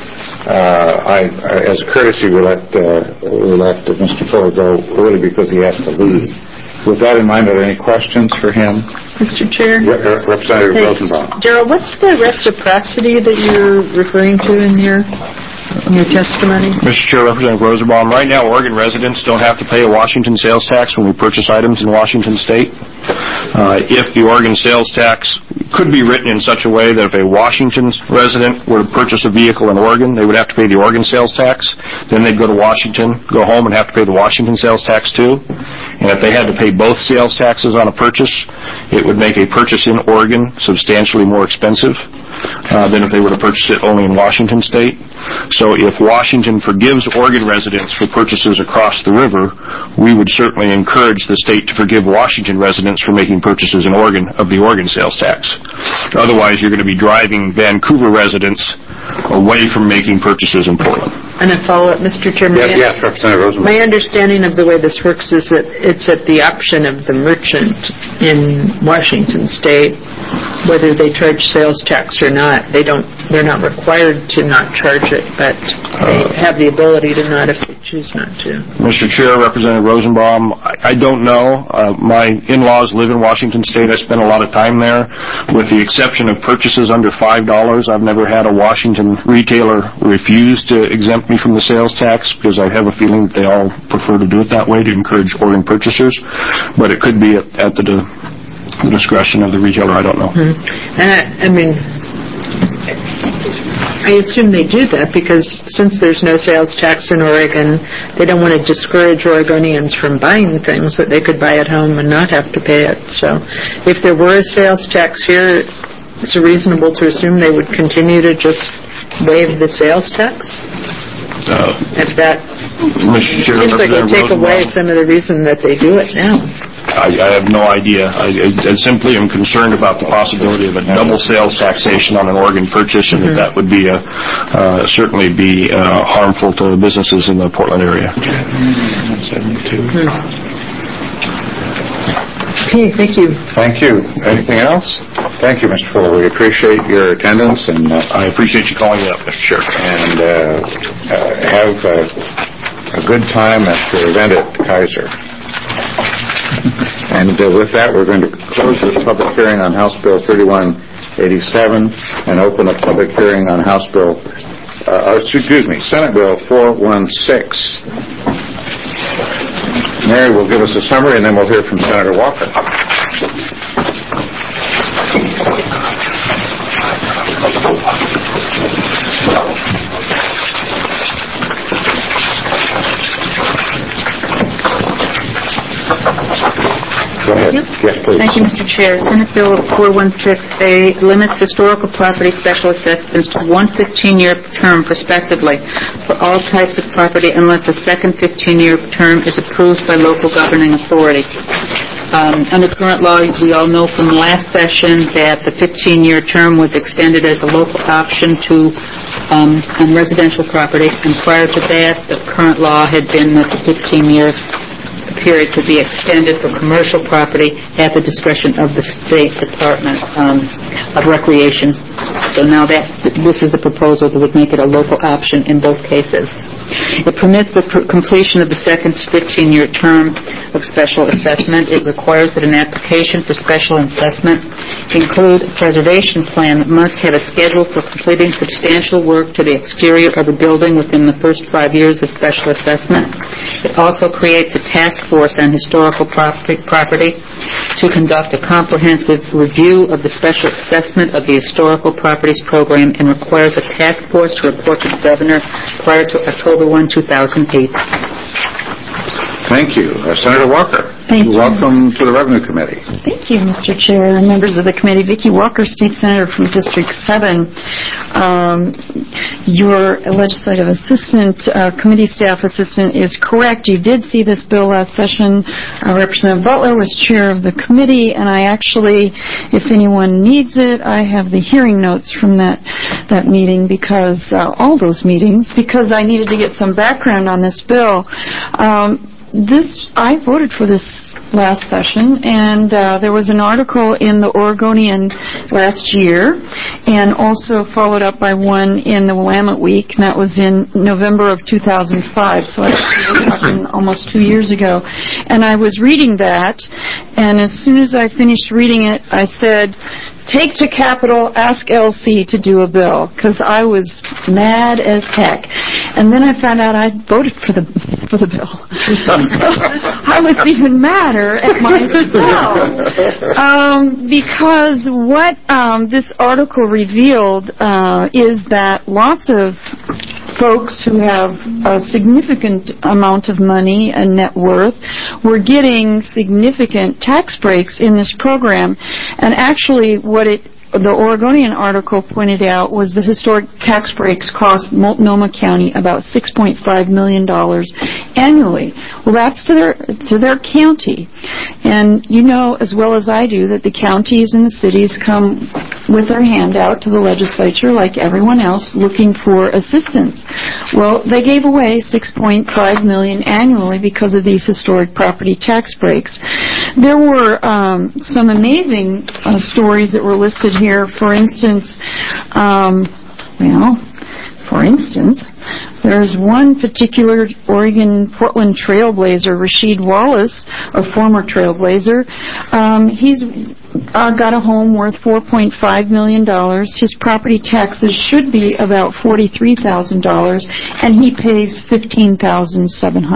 As a courtesy, we'll let Mr. Fuller go early because he has to leave. With that in mind, are there any questions for him? Mr. Chair? Representative Rosenbaum. Darrell, what's the reciprocity that you're referring to in your your testimony? Mr. Chair, Representative Rosenbaum, right now Oregon residents don't have to pay a Washington sales tax when we purchase items in Washington State. If the Oregon sales tax could be written in such a way that if a Washington resident were to purchase a vehicle in Oregon, they would have to pay the Oregon sales tax. Then they'd go to Washington, go home, and have to pay the Washington sales tax too. And if they had to pay both sales taxes on a purchase, it would make a purchase in Oregon substantially more expensive than if they were to purchase it only in Washington State. So if Washington forgives Oregon residents for purchases across the river, we would certainly encourage the state to forgive Washington residents for making purchases in Oregon of the Oregon sales tax. Otherwise, you're going to be driving Vancouver residents away from making purchases in Portland. And a follow-up, Mr. Chairman. Yes, Representative Rosenbaum. My understanding of the way this works is that it's at the option of the merchant in Washington State whether they charge sales tax or not. They're not required to not charge it, but they have the ability to not if they choose not to. Mr. Chair, Representative Rosenbaum, I don't know. My in-laws live in Washington State. I spend a lot of time there. With the exception of purchases under $5, I've never had a Washington retailer refuse to exempt me from the sales tax because I have a feeling that they all prefer to do it that way to encourage Oregon purchasers. But it could be at the discretion of the retailer. I don't know. And I assume they do that because since there's no sales tax in Oregon, they don't want to discourage Oregonians from buying things that they could buy at home and not have to pay it. So if there were a sales tax here, it's reasonable to assume they would continue to just waive the sales tax? If that seems like it would take away some of the reason that they do it now. I have no idea. I simply am concerned about the possibility of a double sales taxation on an Oregon purchase, and that would be certainly be harmful to businesses in the Portland area. Okay, thank you. Thank you. Anything else? Thank you, Mr. Fuller. We appreciate your attendance, and I appreciate you calling me up, Mr. Chair. And have a good time at the event at Kaiser. And with that, we're going to close the public hearing on House Bill 3187 and open a public hearing on Senate Bill 416. Mary will give us a summary, and then we'll hear from Senator Walker. Go ahead. Yes, please. Thank you, Mr. Chair. Senate Bill 416A limits historical property special assessments to one 15-year term prospectively for all types of property unless a second 15-year term is approved by local governing authority. Under current law, we all know from the last session that the 15-year term was extended as a local option to on residential property, and prior to that, the current law had been that the 15-year period could be extended for commercial property at the discretion of the State Department of Recreation. So now this is the proposal that would make it a local option in both cases. It permits the completion of the second 15-year term of special assessment. It requires that an application for special assessment include a preservation plan that must have a schedule for completing substantial work to the exterior of a building within the first 5 years of special assessment. It also creates a task force on historical property to conduct a comprehensive review of the special assessment of the historical properties program and requires a task force to report to the governor prior to October 1, 2008. Thank you. Senator Walker. Thank you. Welcome to the Revenue Committee. Thank you, Mr. Chair and members of the committee. Vicki Walker, State Senator from District 7. Your legislative assistant, committee staff assistant, is correct. You did see this bill last session. Representative Butler was chair of the committee, and I actually, if anyone needs it, I have the hearing notes from that meeting because all those meetings, because I needed to get some background on this bill. I voted for this last session, and there was an article in the Oregonian last year, and also followed up by one in the Willamette Week, and that was in November of 2005, so I was talking almost 2 years ago. And I was reading that, and as soon as I finished reading it, I said, take to Capitol, ask LC to do a bill, because I was mad as heck. And then I found out I voted for the bill. So I was even madder at myself. Because what this article revealed is that lots of folks who have a significant amount of money and net worth were getting significant tax breaks in this program. And actually what the Oregonian article pointed out was the historic tax breaks cost Multnomah County about $6.5 million annually. Well, that's to their county. And you know as well as I do that the counties and the cities come with their hand out to the legislature like everyone else looking for assistance. Well, they gave away $6.5 million annually because of these historic property tax breaks. There were some amazing stories that were listed here. For instance, there's one particular Oregon Portland trailblazer, Rasheed Wallace, a former trailblazer. He's got a home worth $4.5 million. His property taxes should be about $43,000, and he pays $15,700.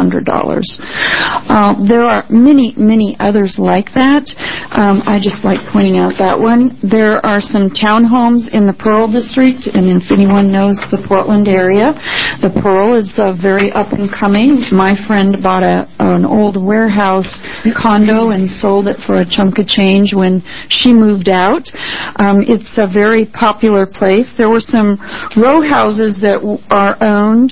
There are many, many others like that. I just like pointing out that one. There are some townhomes in the Pearl District, and if anyone knows the Portland area, the Pearl is very up and coming. My friend bought an old warehouse condo and sold it for a chunk of change when she moved out. It's a very popular place. There were some row houses that are owned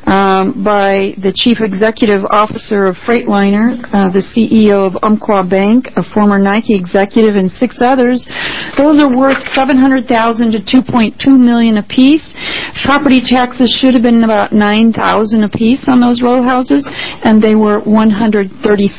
by the chief executive officer of Freightliner, the CEO of Umpqua Bank, a former Nike executive, and 6 others. Those are worth $700,000 to $2.2 million apiece. Property taxes should have been about $9,000 apiece on those row houses, and they were $137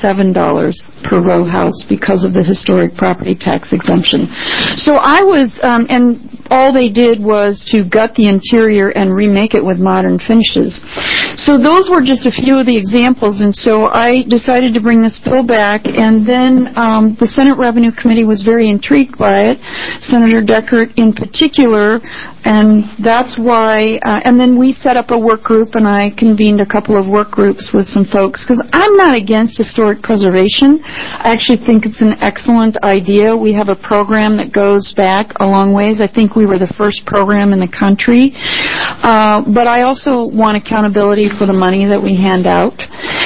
per row house because of the historic property tax exemption. So I was, and all they did was to gut the interior and remake it with modern finishes. So those were just a few of the examples, and so I decided to bring this bill back, and then the Senate Revenue Committee was very intrigued by it, Senator Deckert in particular, and that's why, and then we set up a work group, and I convened a couple of work groups with some folks, because I'm not against historic preservation. I actually think it's an excellent idea. We have a program that goes back a long ways. I think we were the first program in the country. But I also want accountability for the money that we hand out.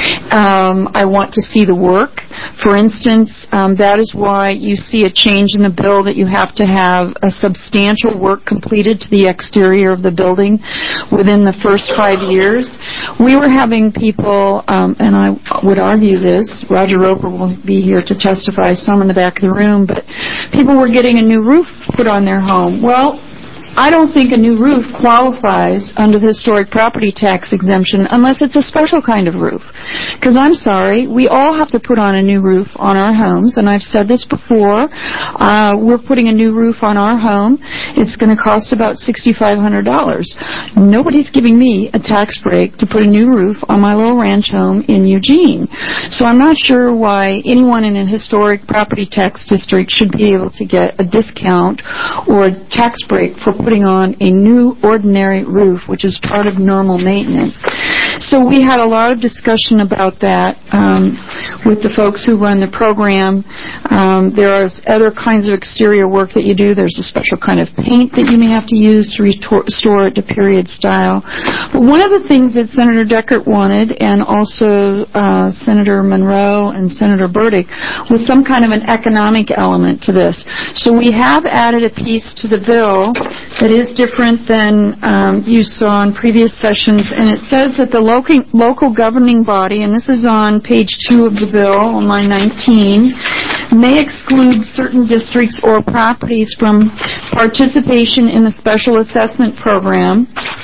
I want to see the work. For instance, that is why you see a change in the bill that you have to have a substantial work completed to the exterior of the building within the first 5 years. We were having people, and I would argue this, Roger Roper will be here to testify, some in the back of the room, but people were getting a new roof put on their home. Well, I don't think a new roof qualifies under the historic property tax exemption unless it's a special kind of roof. Because I'm sorry, we all have to put on a new roof on our homes, and I've said this before. We're putting a new roof on our home. It's going to cost about $6,500. Nobody's giving me a tax break to put a new roof on my little ranch home in Eugene. So I'm not sure why anyone in a historic property tax district should be able to get a discount or a tax break for putting on a new ordinary roof, which is part of normal maintenance. So we had a lot of discussion about that with the folks who run the program. There are other kinds of exterior work that you do. There's a special kind of paint that you may have to use to restore it to period style. But one of the things that Senator Deckert wanted, and also Senator Monroe and Senator Burdick, was some kind of an economic element to this. So we have added a piece to the bill that is different than you saw in previous sessions, and it says that the local governing body, and this is on page 2 of the bill, on line 19, may exclude certain districts or properties from participation in the special assessment program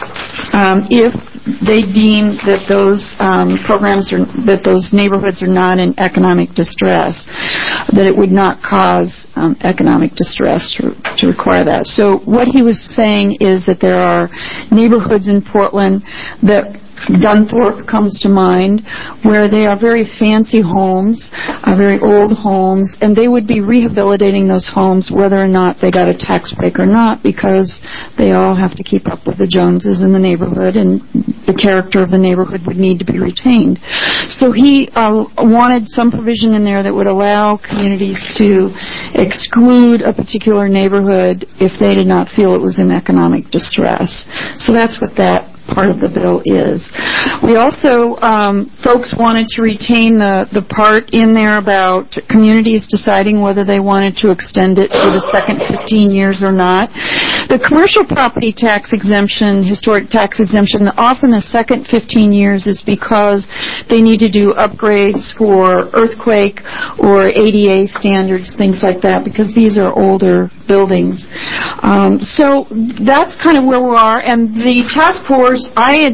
if they deem that those that those neighborhoods are not in economic distress, that it would not cause economic distress to require that. So what he was saying is that there are neighborhoods in Portland that Dunthorpe comes to mind, where they are very fancy homes, very old homes, and they would be rehabilitating those homes whether or not they got a tax break or not, because they all have to keep up with the Joneses in the neighborhood, and the character of the neighborhood would need to be retained. So he wanted some provision in there that would allow communities to exclude a particular neighborhood if they did not feel it was in economic distress. So that's what that part of the bill is. We also, folks wanted to retain the part in there about communities deciding whether they wanted to extend it for the second 15 years or not. The commercial property tax exemption, historic tax exemption, often the second 15 years is because they need to do upgrades for earthquake or ADA standards, things like that, because these are older buildings. So that's kind of where we are. And the task force, I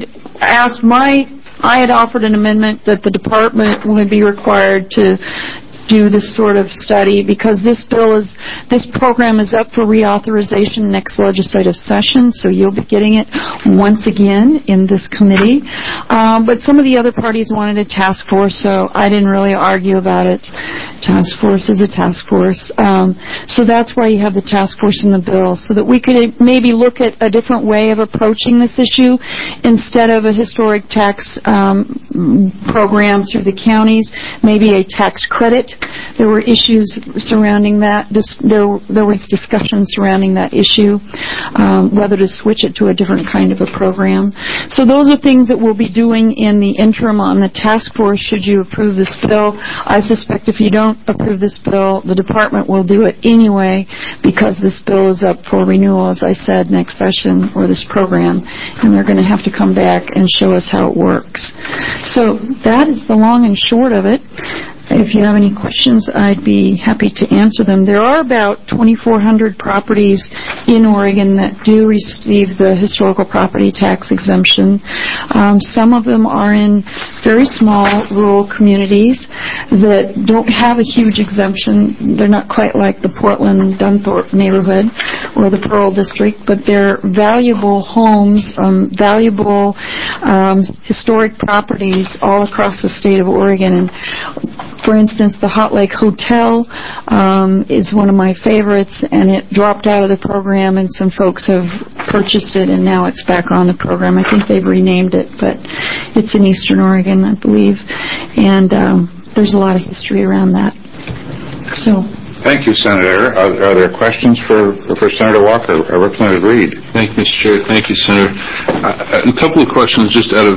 had offered an amendment that the department would be required to do this sort of study, because this program is up for reauthorization next legislative session, so you'll be getting it once again in this committee. But some of the other parties wanted a task force, so I didn't really argue about it. Task force is a task force. So that's why you have the task force in the bill, so that we could maybe look at a different way of approaching this issue. Instead of a historic tax program through the counties, maybe a tax credit. There were issues surrounding that. There was discussion surrounding that issue, whether to switch it to a different kind of a program. So those are things that we'll be doing in the interim on the task force should you approve this bill. I suspect if you don't approve this bill, the department will do it anyway, because this bill is up for renewal, as I said, next session, or this program, and they're going to have to come back and show us how it works. So that is the long and short of it. If you have any questions, I'd be happy to answer them. There are about 2,400 properties in Oregon that do receive the historical property tax exemption. Some of them are in very small rural communities that don't have a huge exemption. They're not quite like the Portland-Dunthorpe neighborhood or the Pearl District, but they're valuable homes, valuable historic properties all across the state of Oregon. And for instance, the Hot Lake Hotel is one of my favorites, and it dropped out of the program, and some folks have purchased it, and now it's back on the program. I think they've renamed it, but it's in Eastern Oregon, I believe, and there's a lot of history around that. So. Thank you, Senator. Are there questions for Senator Walker or Representative Reed? Thank you, Mr. Chair. Thank you, Senator. A couple of questions just out of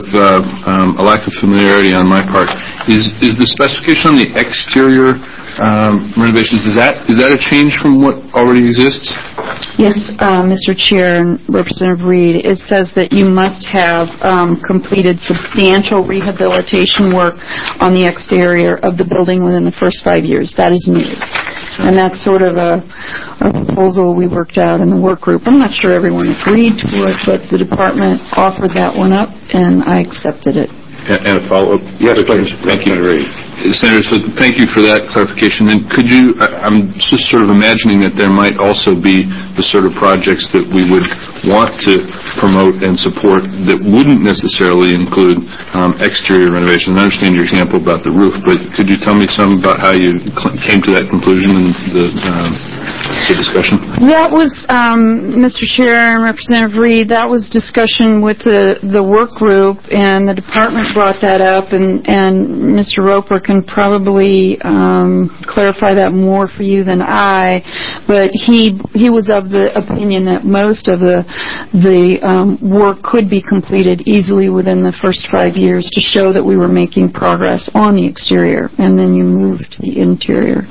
a lack of familiarity on my part. Is the specification on the exterior renovations, is that a change from what already exists? Yes, Mr. Chair and Representative Reed. It says that you must have completed substantial rehabilitation work on the exterior of the building within the first 5 years. That is new. And that's sort of a proposal we worked out in the work group. I'm not sure everyone agreed to it, but the department offered that one up, and I accepted it. And a follow-up? Yes, please. Thank you, Reed. Senator, so thank you for that clarification. And could you, I'm just sort of imagining that there might also be the sort of projects that we would want to promote and support that wouldn't necessarily include exterior renovations. I understand your example about the roof, but could you tell me some about how you came to that conclusion in the discussion? That was, Mr. Chair and Representative Reed, that was discussion with the work group, and the department brought that up, and Mr. Roper can probably clarify that more for you than I, but he was of the opinion that most of the work could be completed easily within the first 5 years to show that we were making progress on the exterior, and then you move to the interior.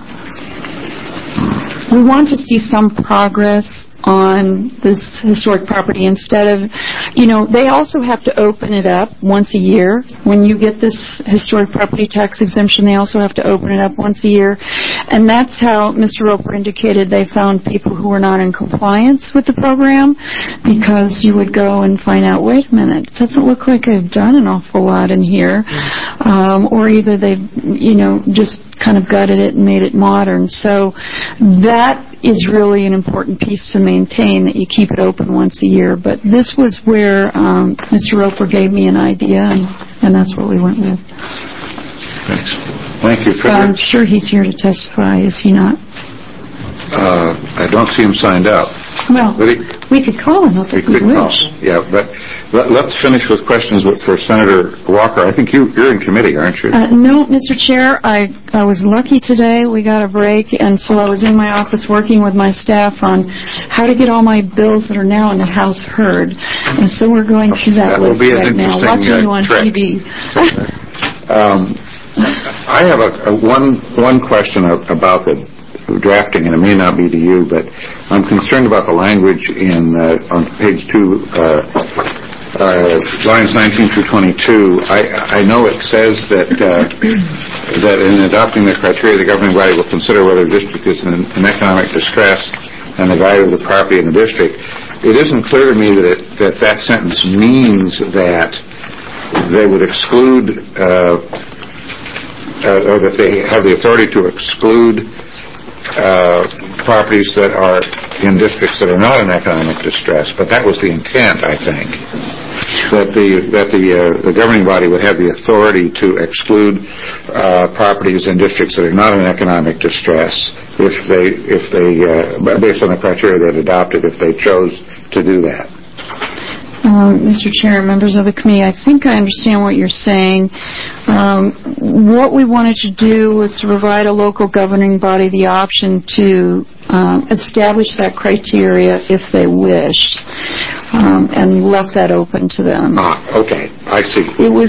We want to see some progress on this historic property instead of, they also have to open it up once a year. When you get this historic property tax exemption, they also have to open it up once a year. And that's how Mr. Roper indicated they found people who were not in compliance with the program, because you would go and find out, wait a minute, it doesn't look like I've done an awful lot in here. Or either they've, just kind of gutted it and made it modern. So that is really an important piece to maintain, that you keep it open once a year. But this was where Mr. Roper gave me an idea, and that's what we went with. Thanks. Thank you. I'm sure he's here to testify, is he not? I don't see him signed up. Well, we could call him up if we wish. Yeah, but let's finish with questions for Senator Walker. I think you're in committee, aren't you? No, Mr. Chair. I was lucky today. We got a break, and so I was in my office working with my staff on how to get all my bills that are now in the House heard. And so we're going through that list right now, watching you on TV. I have one question about the drafting, and it may not be to you, but I'm concerned about the language on page 2, lines 19 through 22. I know it says that in adopting the criteria, the governing body will consider whether the district is in economic distress and the value of the property in the district. It isn't clear to me that sentence means that they would exclude or that they have the authority to exclude properties that are in districts that are not in economic distress. But that was the intent, I think, that the governing body would have the authority to exclude properties in districts that are not in economic distress if they based on the criteria they'd adopted, if they chose to do that. Mr. Chair, members of the committee, I think I understand what you're saying. What we wanted to do was to provide a local governing body the option to establish that criteria if they wished, and left that open to them. Okay, I see.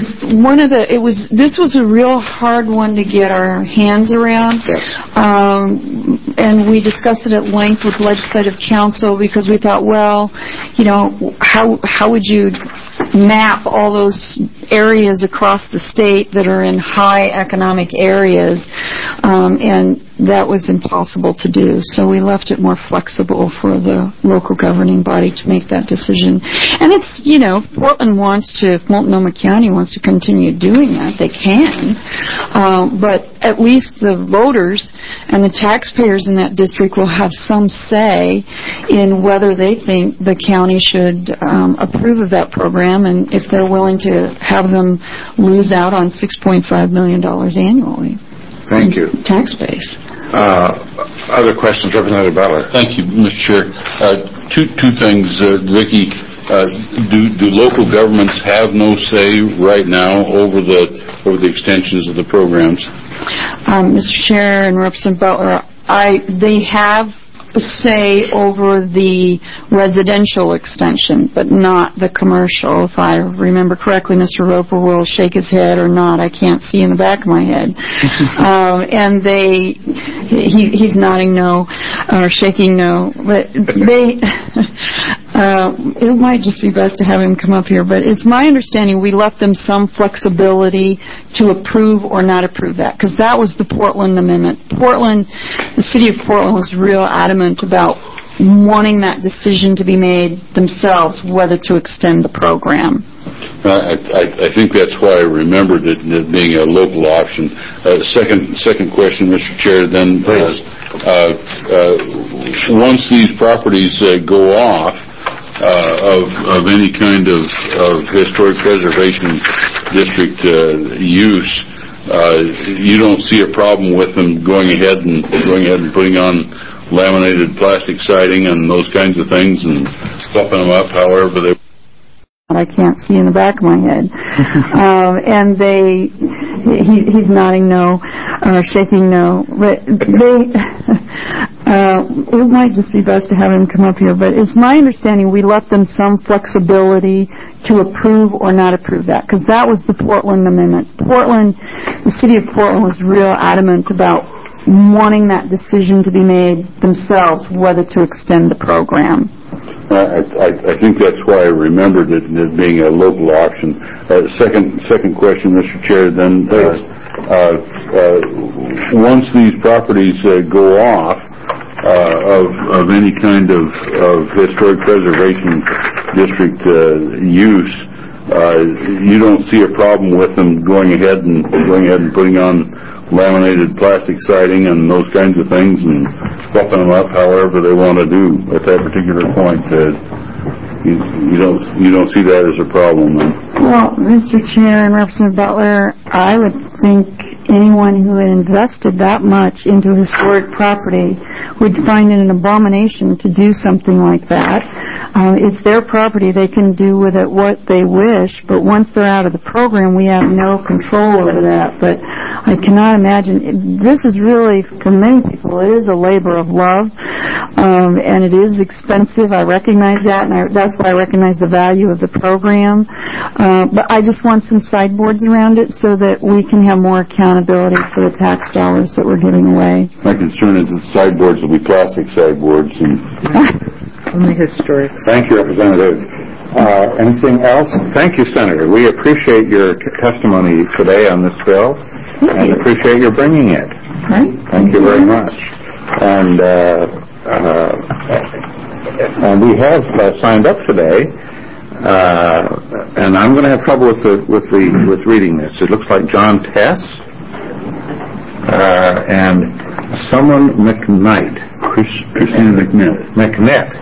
This was a real hard one to get our hands around. Yes. And we discussed it at length with Legislative Council because we thought, well, how would you map all those areas across the state that are in high economic areas? And that was impossible to do. So we left it more flexible for the local governing body to make that decision. And it's, Portland if Multnomah County wants to continue doing that, they can. But at least the voters and the taxpayers in that district will have some say in whether they think the county should approve of that program, and if they're willing to have them lose out on $6.5 million annually. Thank you. Tax base. Other questions, Representative Butler? Thank you, Mr. Chair. Two things, Vicki. Do local governments have no say right now over the extensions of the programs? Mr. Chair and Representative Butler, they have say over the residential extension, but not the commercial. If I remember correctly, Mr. Roper will shake his head or not. I can't see in the back of my head. And he's nodding no, or shaking no. But it might just be best to have him come up here. But it's my understanding we left them some flexibility to approve or not approve that, because that was the Portland Amendment. The city of Portland was real adamant about wanting that decision to be made themselves whether to extend the program. I think that's why I remembered it being a local option. Second question, Mr. Chair, then once these properties go off of any kind of historic preservation district use, you don't see a problem with them going ahead and putting on laminated plastic siding and those kinds of things and fluffing them up however they... I can't see in the back of my head. And he's nodding no, shaking no. But it might just be best to have him come up here. But it's my understanding we left them some flexibility to approve or not approve that, because that was the Portland Amendment. The city of Portland was real adamant about wanting that decision to be made themselves whether to extend the program. I think that's why I remembered it being a local option. Second question, Mr. Chair, then once these properties go off of any kind of historic preservation district use, you don't see a problem with them going ahead and putting on laminated plastic siding and those kinds of things and bumping them up however they want to do at that particular point. You don't see that as a problem, then? Well, Mr. Chair and Representative Butler, I would think anyone who had invested that much into historic property would find it an abomination to do something like that. It's their property. They can do with it what they wish, but once they're out of the program, we have no control over that. But I cannot imagine. This is really, for many people, it is a labor of love, and it is expensive. I recognize that, and that's why I recognize the value of the program. But I just want some sideboards around it so that we can have more accountability for the tax dollars that we're giving away. My concern is the sideboards will be plastic sideboards. Only historics. Thank you, Representative. Anything else? Thank you, Senator. We appreciate your testimony today on this bill and appreciate your bringing it. Right. Thank you very much. And we have signed up today, and I'm going to have trouble with reading this. It looks like John Tess and someone McKnight, Christina McNett,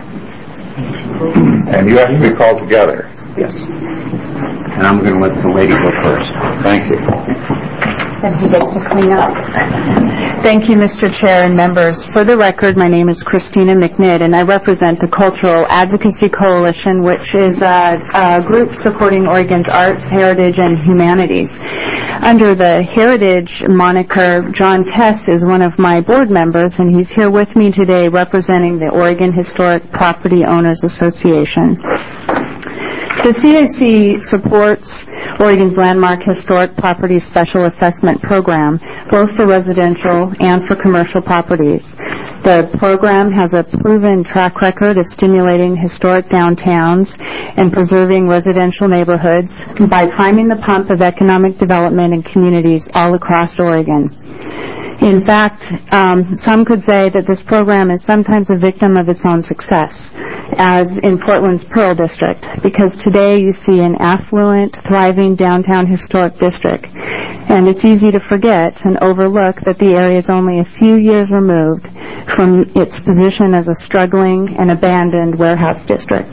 and you have to be called together. Yes. And I'm going to let the lady go first. Thank you. Then he gets to clean up. Thank you, Mr. Chair and members. For the record, my name is Christina McNitt, and I represent the Cultural Advocacy Coalition, which is a group supporting Oregon's arts, heritage, and humanities. Under the Heritage moniker, John Tess is one of my board members, and he's here with me today representing the Oregon Historic Property Owners Association. The CAC supports Oregon's landmark historic property special assessment program, both for residential and for commercial properties. The program has a proven track record of stimulating historic downtowns and preserving residential neighborhoods by priming the pump of economic development in communities all across Oregon. In fact, some could say that this program is sometimes a victim of its own success, as in Portland's Pearl District, because today you see an affluent, thriving downtown historic district, and it's easy to forget and overlook that the area is only a few years removed from its position as a struggling and abandoned warehouse district.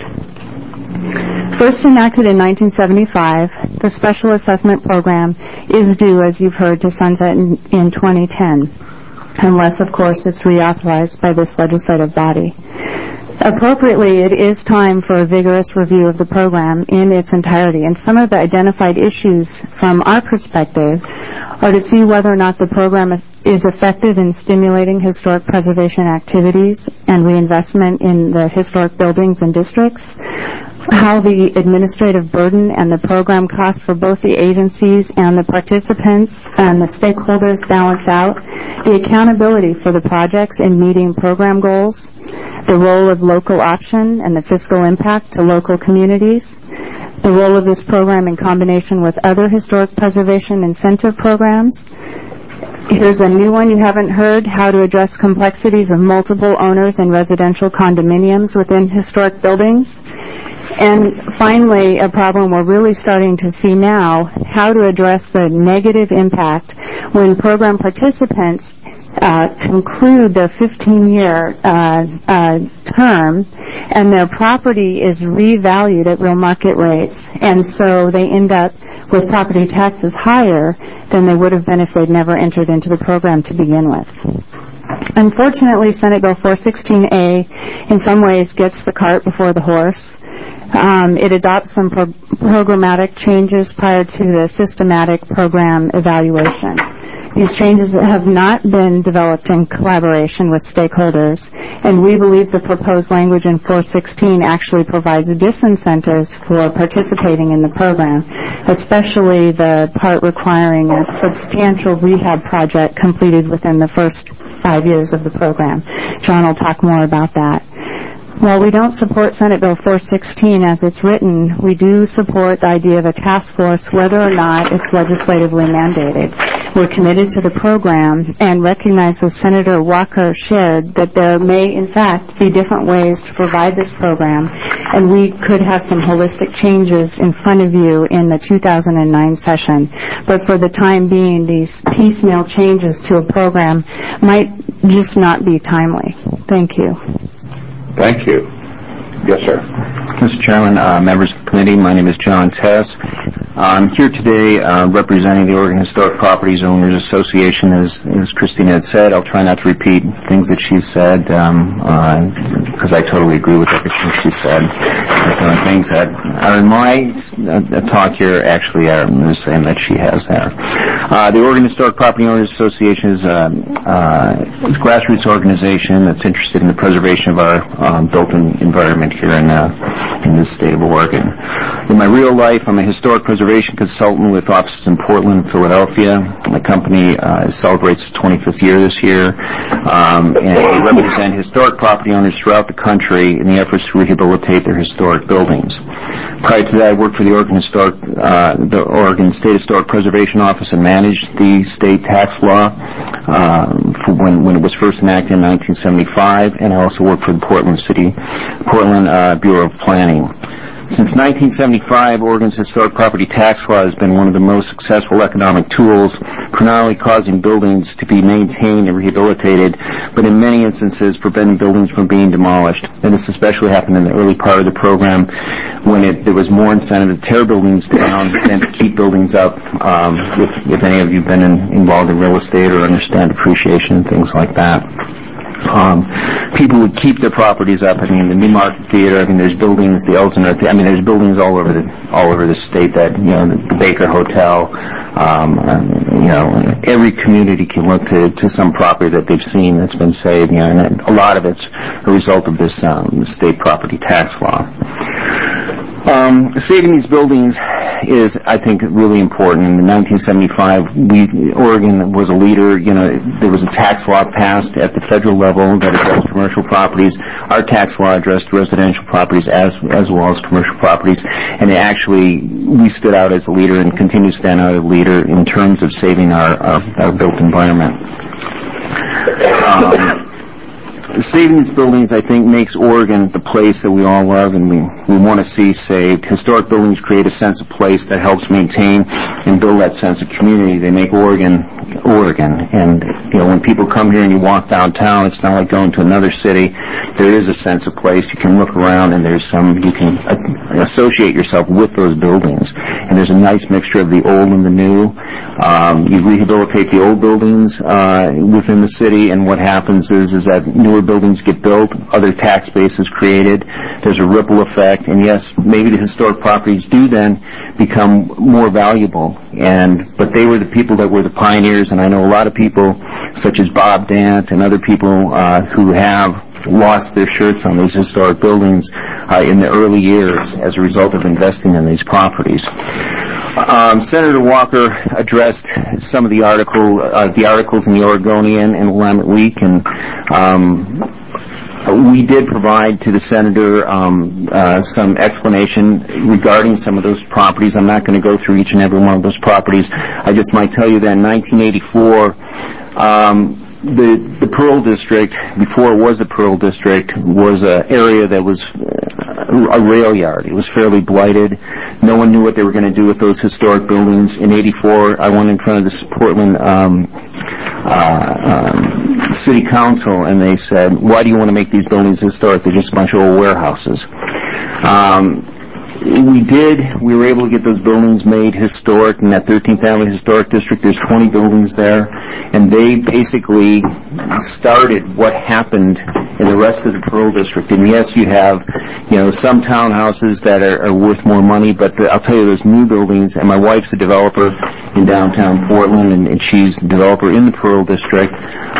First enacted in 1975, the Special Assessment Program is due, as you've heard, to sunset in 2010, unless, of course, it's reauthorized by this legislative body. Appropriately, it is time for a vigorous review of the program in its entirety, and some of the identified issues from our perspective are to see whether or not the program is effective in stimulating historic preservation activities and reinvestment in the historic buildings and districts, how the administrative burden and the program costs for both the agencies and the participants and the stakeholders balance out, the accountability for the projects in meeting program goals, the role of local option and the fiscal impact to local communities, the role of this program in combination with other historic preservation incentive programs. Here's a new one you haven't heard, how to address complexities of multiple owners in residential condominiums within historic buildings. And finally, a problem we're really starting to see now, how to address the negative impact when program participants conclude their 15-year term and their property is revalued at real market rates, and so they end up with property taxes higher than they would have been if they'd never entered into the program to begin with. Unfortunately, Senate Bill 416A in some ways gets the cart before the horse. It adopts some programmatic changes prior to the systematic program evaluation. These changes have not been developed in collaboration with stakeholders, and we believe the proposed language in 416 actually provides disincentives for participating in the program, especially the part requiring a substantial rehab project completed within the first 5 years of the program. John will talk more about that. While we don't support Senate Bill 416 as it's written, we do support the idea of a task force whether or not it's legislatively mandated. We're committed to the program and recognize, as Senator Walker shared, that there may, in fact, be different ways to provide this program, and we could have some holistic changes in front of you in the 2009 session. But for the time being, these piecemeal changes to a program might just not be timely. Thank you. Thank you. Yes, sir. Mr. Chairman, members of the committee, my name is John Tess. I'm here today representing the Oregon Historic Properties Owners Association. As Christina had said, I'll try not to repeat things that she said because I totally agree with everything she said. Some of the things that are in my talk here actually are the same that she has there. The Oregon Historic Property Owners Association is a grassroots organization that's interested in the preservation of our built-in environment here in this state of Oregon. In my real life, I'm a historic preservation consultant with offices in Portland and Philadelphia. My company celebrates its 25th year this year, and we represent historic property owners throughout the country in the efforts to rehabilitate their historic buildings. Prior to that, I worked for the Oregon State Historic Preservation Office and managed the state tax law when it was first enacted in 1975, and I also worked for the Portland Bureau of Planning. Since 1975, Oregon's historic property tax law has been one of the most successful economic tools for not only causing buildings to be maintained and rehabilitated, but in many instances preventing buildings from being demolished. And this especially happened in the early part of the program when there was more incentive to tear buildings down than to keep buildings up. If any of you have been involved in real estate or understand appreciation and things like that. People would keep their properties up. I mean, the Newmarket Theater. I mean, there's buildings. The Elsinore. I mean, there's buildings all over the state that the Baker Hotel. Every community can look to some property that they've seen that's been saved. And a lot of it's a result of this state property tax law. Saving these buildings is, I think, really important. In 1975, Oregon was a leader. There was a tax law passed at the federal level that addressed commercial properties. Our tax law addressed residential properties as well as commercial properties. And we stood out as a leader and continue to stand out as a leader in terms of saving our built environment. Saving these buildings, I think, makes Oregon the place that we all love and we want to see saved. Historic buildings create a sense of place that helps maintain and build that sense of community. They make Oregon. And, when people come here and you walk downtown, it's not like going to another city. There is a sense of place. You can look around and you can associate yourself with those buildings. And there's a nice mixture of the old and the new. You rehabilitate the old buildings within the city, and what happens is that newer buildings get built, other tax base is created, there's a ripple effect, and yes, maybe the historic properties do then become more valuable, but they were the people that were the pioneers, and I know a lot of people, such as Bob Dant and other people who have lost their shirts on these historic buildings in the early years as a result of investing in these properties. Senator Walker addressed some of the articles in the Oregonian and Willamette Week, and we did provide to the senator some explanation regarding some of those properties. I'm not going to go through each and every one of those properties. I just might tell you that in 1984, the Pearl District, before it was the Pearl District, was an area that was a rail yard. It was fairly blighted. No one knew what they were going to do with those historic buildings. In 84, I went in front of the Portland City Council, and they said, why do you want to make these buildings historic? They're just a bunch of old warehouses. We were able to get those buildings made historic. In that 13th Avenue Historic District, there's 20 buildings there, and they basically started what happened in the rest of the Pearl District. And yes, you have, some townhouses that are worth more money, but I'll tell you, those new buildings, and my wife's a developer in downtown Portland, and she's a developer in the Pearl District.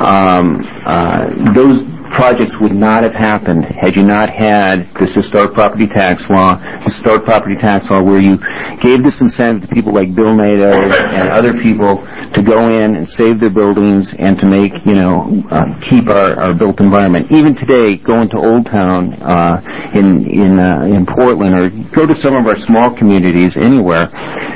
Those projects would not have happened had you not had this historic property tax law, where you gave this incentive to people like Bill Nato and other people to go in and save their buildings and to make, keep our built environment. Even today, going to Old Town in Portland, or go to some of our small communities anywhere,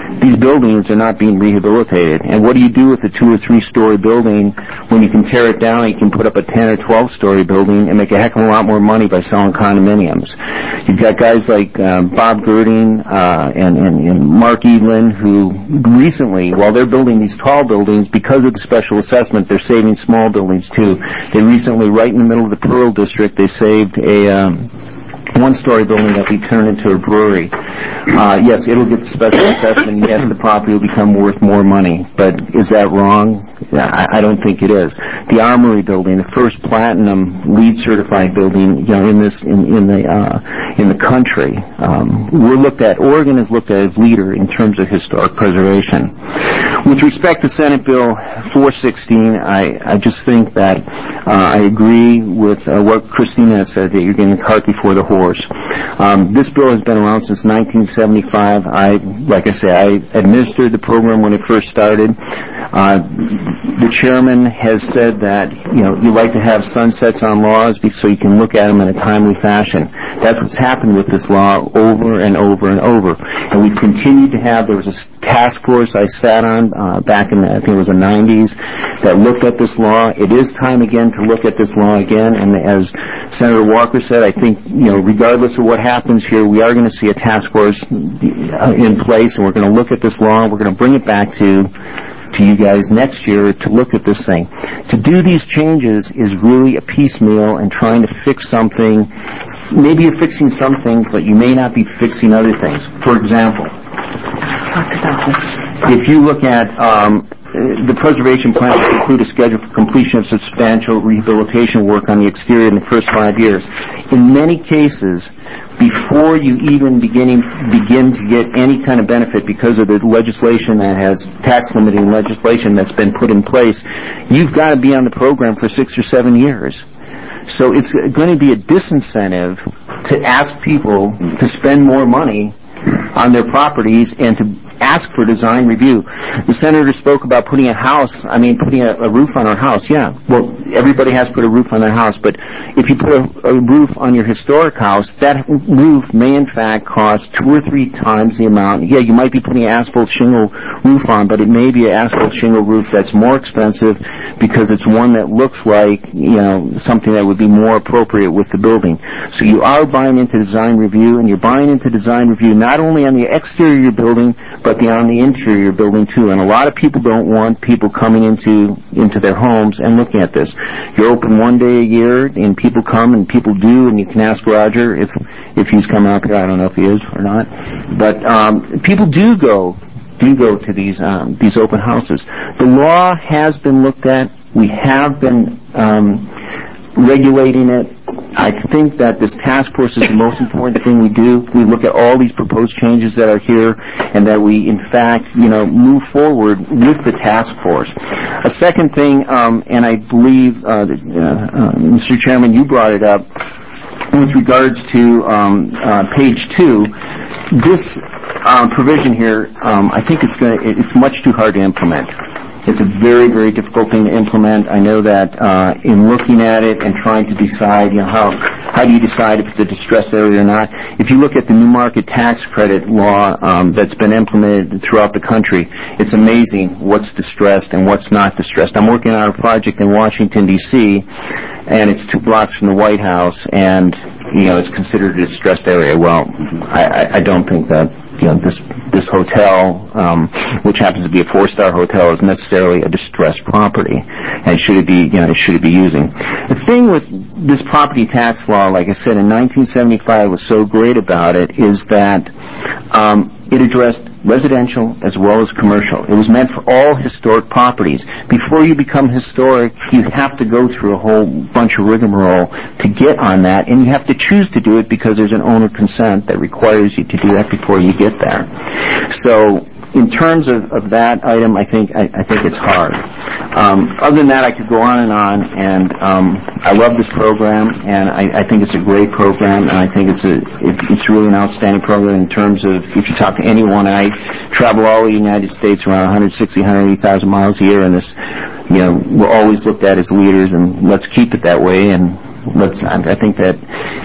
these buildings are not being rehabilitated. And what do you do with a 2 or 3 story building when you can tear it down and you can put up a 10 or 12 story building and make a heck of a lot more money by selling condominiums? You've got guys like Bob Girding and Mark Evelyn, who recently, while they're building these tall buildings, because of the special assessment, they're saving small buildings too. They recently, right in the middle of the Pearl District, they saved a 1-story building that we turned into a brewery. Yes, it'll get the special assessment. Yes, the property will become worth more money. But is that wrong? I don't think it is. The Armory building, the first platinum LEED certified building, in the country. Oregon is looked at as leader in terms of historic preservation. With respect to Senate Bill 416, I just think that I agree with what Christina said, that you're getting the cart before the horse. This bill has been around since 1975. I administered the program when it first started. The chairman has said that, you like to have sunsets on laws so you can look at them in a timely fashion. That's what's happened with this law over and over and over. And we've continued to have, there was a task force I sat on back in I think it was the 90s that looked at this law. It is time again to look at this law again. And as Senator Walker said, I think, regardless of what happens here, we are going to see a task force in place, and we're going to look at this law, and we're going to bring it back to you guys next year to look at this thing. To do these changes is really a piecemeal and trying to fix something. Maybe you're fixing some things, but you may not be fixing other things. For example, if you look at the preservation plan will include a schedule for completion of substantial rehabilitation work on the exterior in the first 5 years. In many cases, before you even begin to get any kind of benefit because of the legislation that has tax limiting legislation that's been put in place, you've got to be on the program for 6 or 7 years. So it's going to be a disincentive to ask people to spend more money on their properties and to ask for design review. The senator spoke about putting a roof on our house. Yeah, well, everybody has to put a roof on their house, but if you put a roof on your historic house, that roof may in fact cost 2 or 3 times the amount. Yeah, you might be putting an asphalt shingle roof on, but it may be an asphalt shingle roof that's more expensive because it's one that looks like, something that would be more appropriate with the building. So you are buying into design review, and you're buying into design review not only on the exterior of your building, but on the interior building too. And a lot of people don't want people coming into their homes and looking at this. You're open one day a year, and people come, and people do, and you can ask Roger if he's coming up here. I don't know if he is or not, but people do go to these open houses. The law has been looked at. We have been regulating it. I think that this task force is the most important thing we do. We look at all these proposed changes that are here, and that we, in fact, move forward with the task force. A second thing, and I believe, Mr. Chairman, you brought it up, with regards to page 2, this provision here, I think it's much too hard to implement. It's a very, very difficult thing to implement. I know that in looking at it and trying to decide, how do you decide if it's a distressed area or not? If you look at the new market tax credit law that's been implemented throughout the country, it's amazing what's distressed and what's not distressed. I'm working on a project in Washington, D.C., and it's 2 blocks from the White House, and it's considered a distressed area. Well, I don't think that this hotel, which happens to be a 4-star hotel, is necessarily a distressed property, and should it be using. The thing with this property tax law, like I said, in 1975, was so great about it is that it addressed residential as well as commercial. It was meant for all historic properties. Before you become historic, you have to go through a whole bunch of rigmarole to get on that, and you have to choose to do it because there's an owner consent that requires you to do that before you get there. So in terms of that item, I think it's hard. Other than that, I could go on, and I love this program, and I think it's a great program, and I think it's really an outstanding program in terms of, if you talk to anyone, and I travel all the United States around 180,000 miles a year, and this, we're always looked at as leaders, and let's keep it that way, and I think that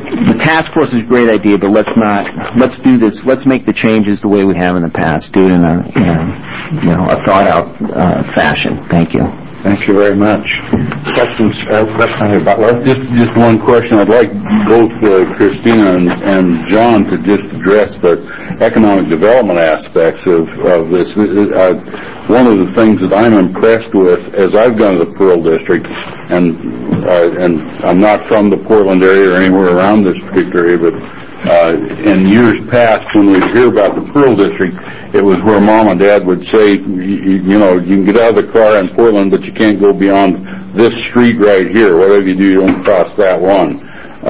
the task force is a great idea, but let's do this. Let's make the changes the way we have in the past. Do it in a thought-out fashion. Thank you. Thank you very much. Questions, Representative Butler? Just one question. I'd like both Christina and John to just address the economic development aspects of this. One of the things that I'm impressed with as I've gone to the Pearl District, and I'm not from the Portland area or anywhere around this particular area, but in years past, when we'd hear about the Pearl District, it was where Mom and Dad would say, you can get out of the car in Portland, but you can't go beyond this street right here. Whatever you do, you don't cross that one.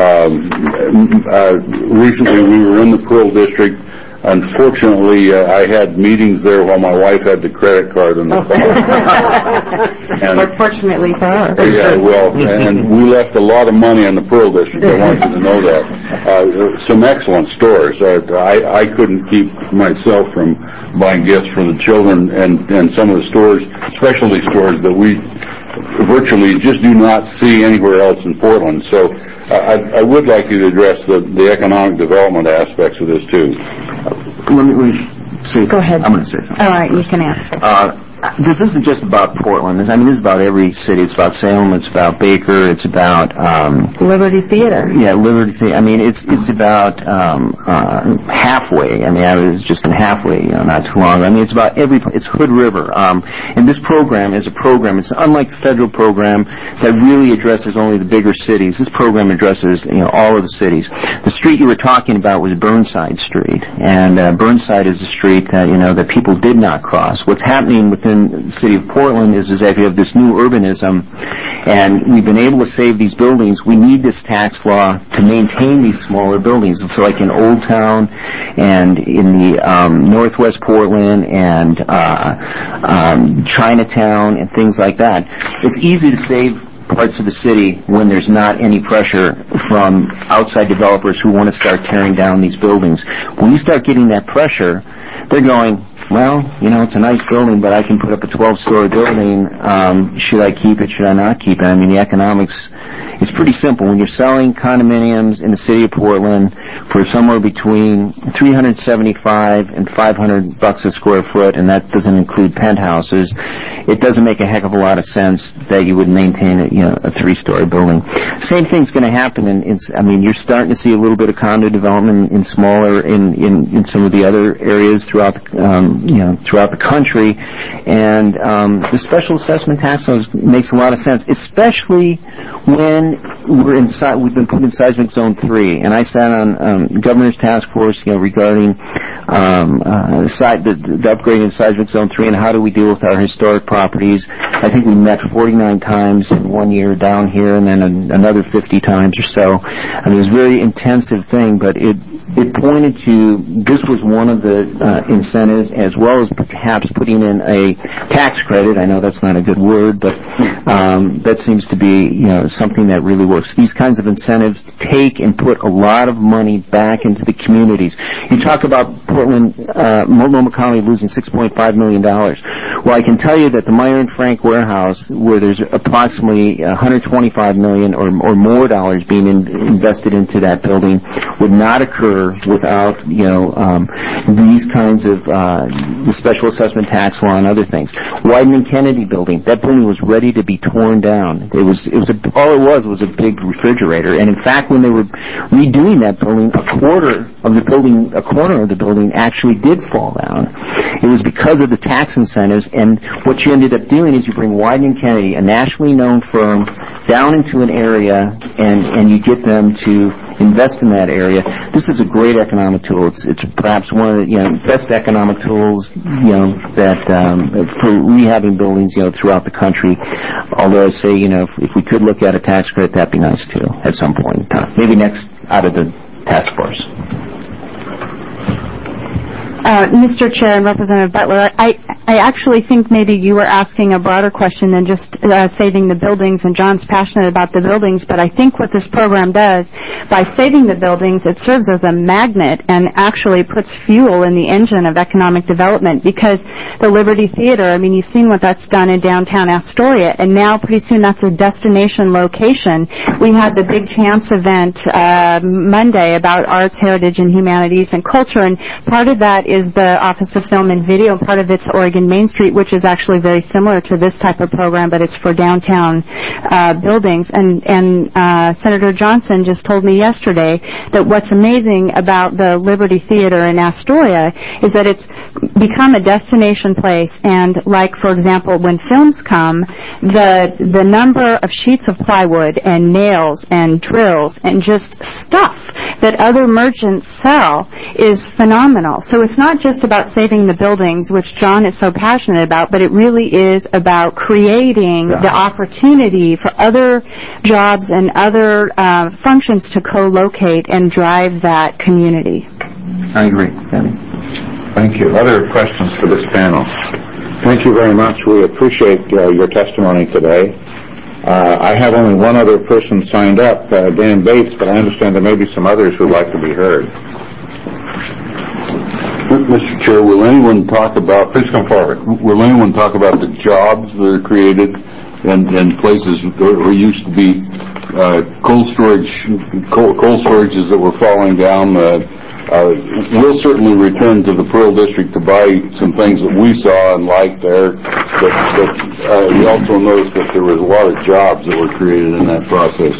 Recently, we were in the Pearl District. Unfortunately, I had meetings there while my wife had the credit card in the car. Fortunately for her. Yeah, well, and we left a lot of money in the Pearl District. I want you to know that. Some excellent stores. I couldn't keep myself from buying gifts for the children, and some of the stores, specialty stores that we virtually just do not see anywhere else in Portland. So I would like you to address the economic development aspects of this too. Let me say something. Go ahead. I'm going to say something. All right, you can answer. This isn't just about Portland. I mean, this is about every city. It's about Salem. It's about Baker. It's about Liberty Theater. Yeah, Liberty Theater. I mean, it's about halfway. I mean, I was just in halfway, not too long. I mean, it's about it's Hood River. And this program is a program. It's unlike the federal program that really addresses only the bigger cities. This program addresses all of the cities. The street you were talking about was Burnside Street, and Burnside is a street that that people did not cross. What's happening within the city of Portland is that we have this new urbanism, and we've been able to save these buildings. We need this tax law to maintain these smaller buildings. It's like in Old Town and in the northwest Portland and Chinatown and things like that. It's easy to save parts of the city when there's not any pressure from outside developers who want to start tearing down these buildings. When you start getting that pressure, they're going, well, it's a nice building, but I can put up a 12-story building. Should I keep it? Should I not keep it? I mean, the economics, it's pretty simple. When you're selling condominiums in the city of Portland for somewhere between $375 and $500 a square foot, and that doesn't include penthouses, it doesn't make a heck of a lot of sense that you would maintain a 3-story building. Same thing's going to happen you're starting to see a little bit of condo development in some of the other areas throughout the country, and the special assessment tax laws makes a lot of sense, especially when we've been put in seismic zone 3, and I sat on the governor's task force regarding the upgrading of seismic zone 3 and how do we deal with our historic properties. I think we met 49 times in 1 year down here, and then another 50 times or so. I mean, it was a very intensive thing, but it pointed to this was one of the incentives, as well as perhaps putting in a tax credit. I know that's not a good word, but that seems to be something that really works. These kinds of incentives take and put a lot of money back into the communities. You talk about Portland, Multnomah County losing $6.5 million. Well, I can tell you that the Meyer and Frank warehouse, where there's approximately $125 million or more dollars being invested into that building, would not occur without these kinds of the special assessment tax law and other things. Widening Kennedy building, that building was ready to be torn down. All it was a big refrigerator, and in fact, when they were redoing that building, a corner of the building actually did fall down. It was because of the tax incentives, and what you ended up doing is you bring Widening Kennedy, a nationally known firm, down into an area, and you get them to invest in that area. This is a great economic tool. It's perhaps one of the best economic tools that for rehabbing buildings throughout the country. Although I say if we could look at a tax credit, that'd be nice too at some point in time. Maybe next out of the task force. Mr. Chair and Representative Butler, I actually think maybe you were asking a broader question than just saving the buildings, and John's passionate about the buildings, but I think what this program does, by saving the buildings, it serves as a magnet and actually puts fuel in the engine of economic development, because the Liberty Theater, I mean, you've seen what that's done in downtown Astoria, and now pretty soon that's a destination location. We had the Big Champs event Monday about arts, heritage, and humanities and culture, and part of that is the Office of Film and Video, and part of it's Oregon Main Street, which is actually very similar to this type of program, but it's for downtown buildings. And Senator Johnson just told me yesterday that what's amazing about the Liberty Theater in Astoria is that it's become a destination place, and like, for example, when films come, the number of sheets of plywood and nails and drills and just stuff that other merchants sell is phenomenal. So it's not just about saving the buildings, which John is so passionate about, but it really is about creating the opportunity for other jobs and other functions to co-locate and drive that community. I agree, Sandy. Thank you. Other questions for this panel? Thank you very much. We appreciate your testimony today. I have only one other person signed up, Dan Bates, but I understand there may be some others who would like to be heard. Mr. Chair, will anyone talk about... Please come forward. Will anyone talk about the jobs that are created in places where used to be cold storages that were falling down? We'll certainly return to the Pearl District to buy some things that we saw and liked there, but we also noticed that there was a lot of jobs that were created in that process.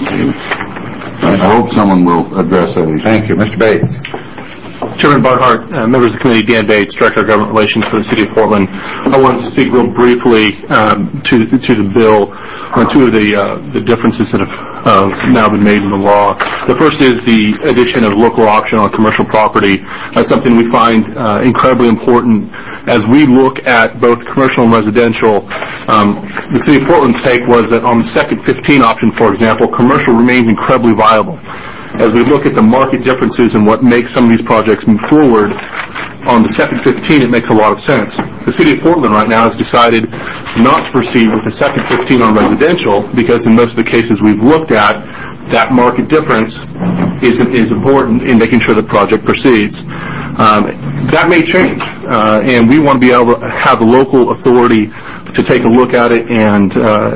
I hope someone will address that issue. Thank you. Mr. Bates. Chairman Barnhart, members of the committee, Dan Bates, Director of Government Relations for the City of Portland. I wanted to speak real briefly to the bill on two of the differences that have now been made in the law. The first is the addition of local option on commercial property. That's something we find incredibly important as we look at both commercial and residential. The City of Portland's take was that on the second 15 option, for example, commercial remains incredibly viable. As we look at the market differences and what makes some of these projects move forward, on the second 15 it makes a lot of sense. The City of Portland right now has decided not to proceed with the second 15 on residential because in most of the cases we've looked at, that market difference is important in making sure the project proceeds. That may change, and we want to be able to have the local authority to take a look at it, and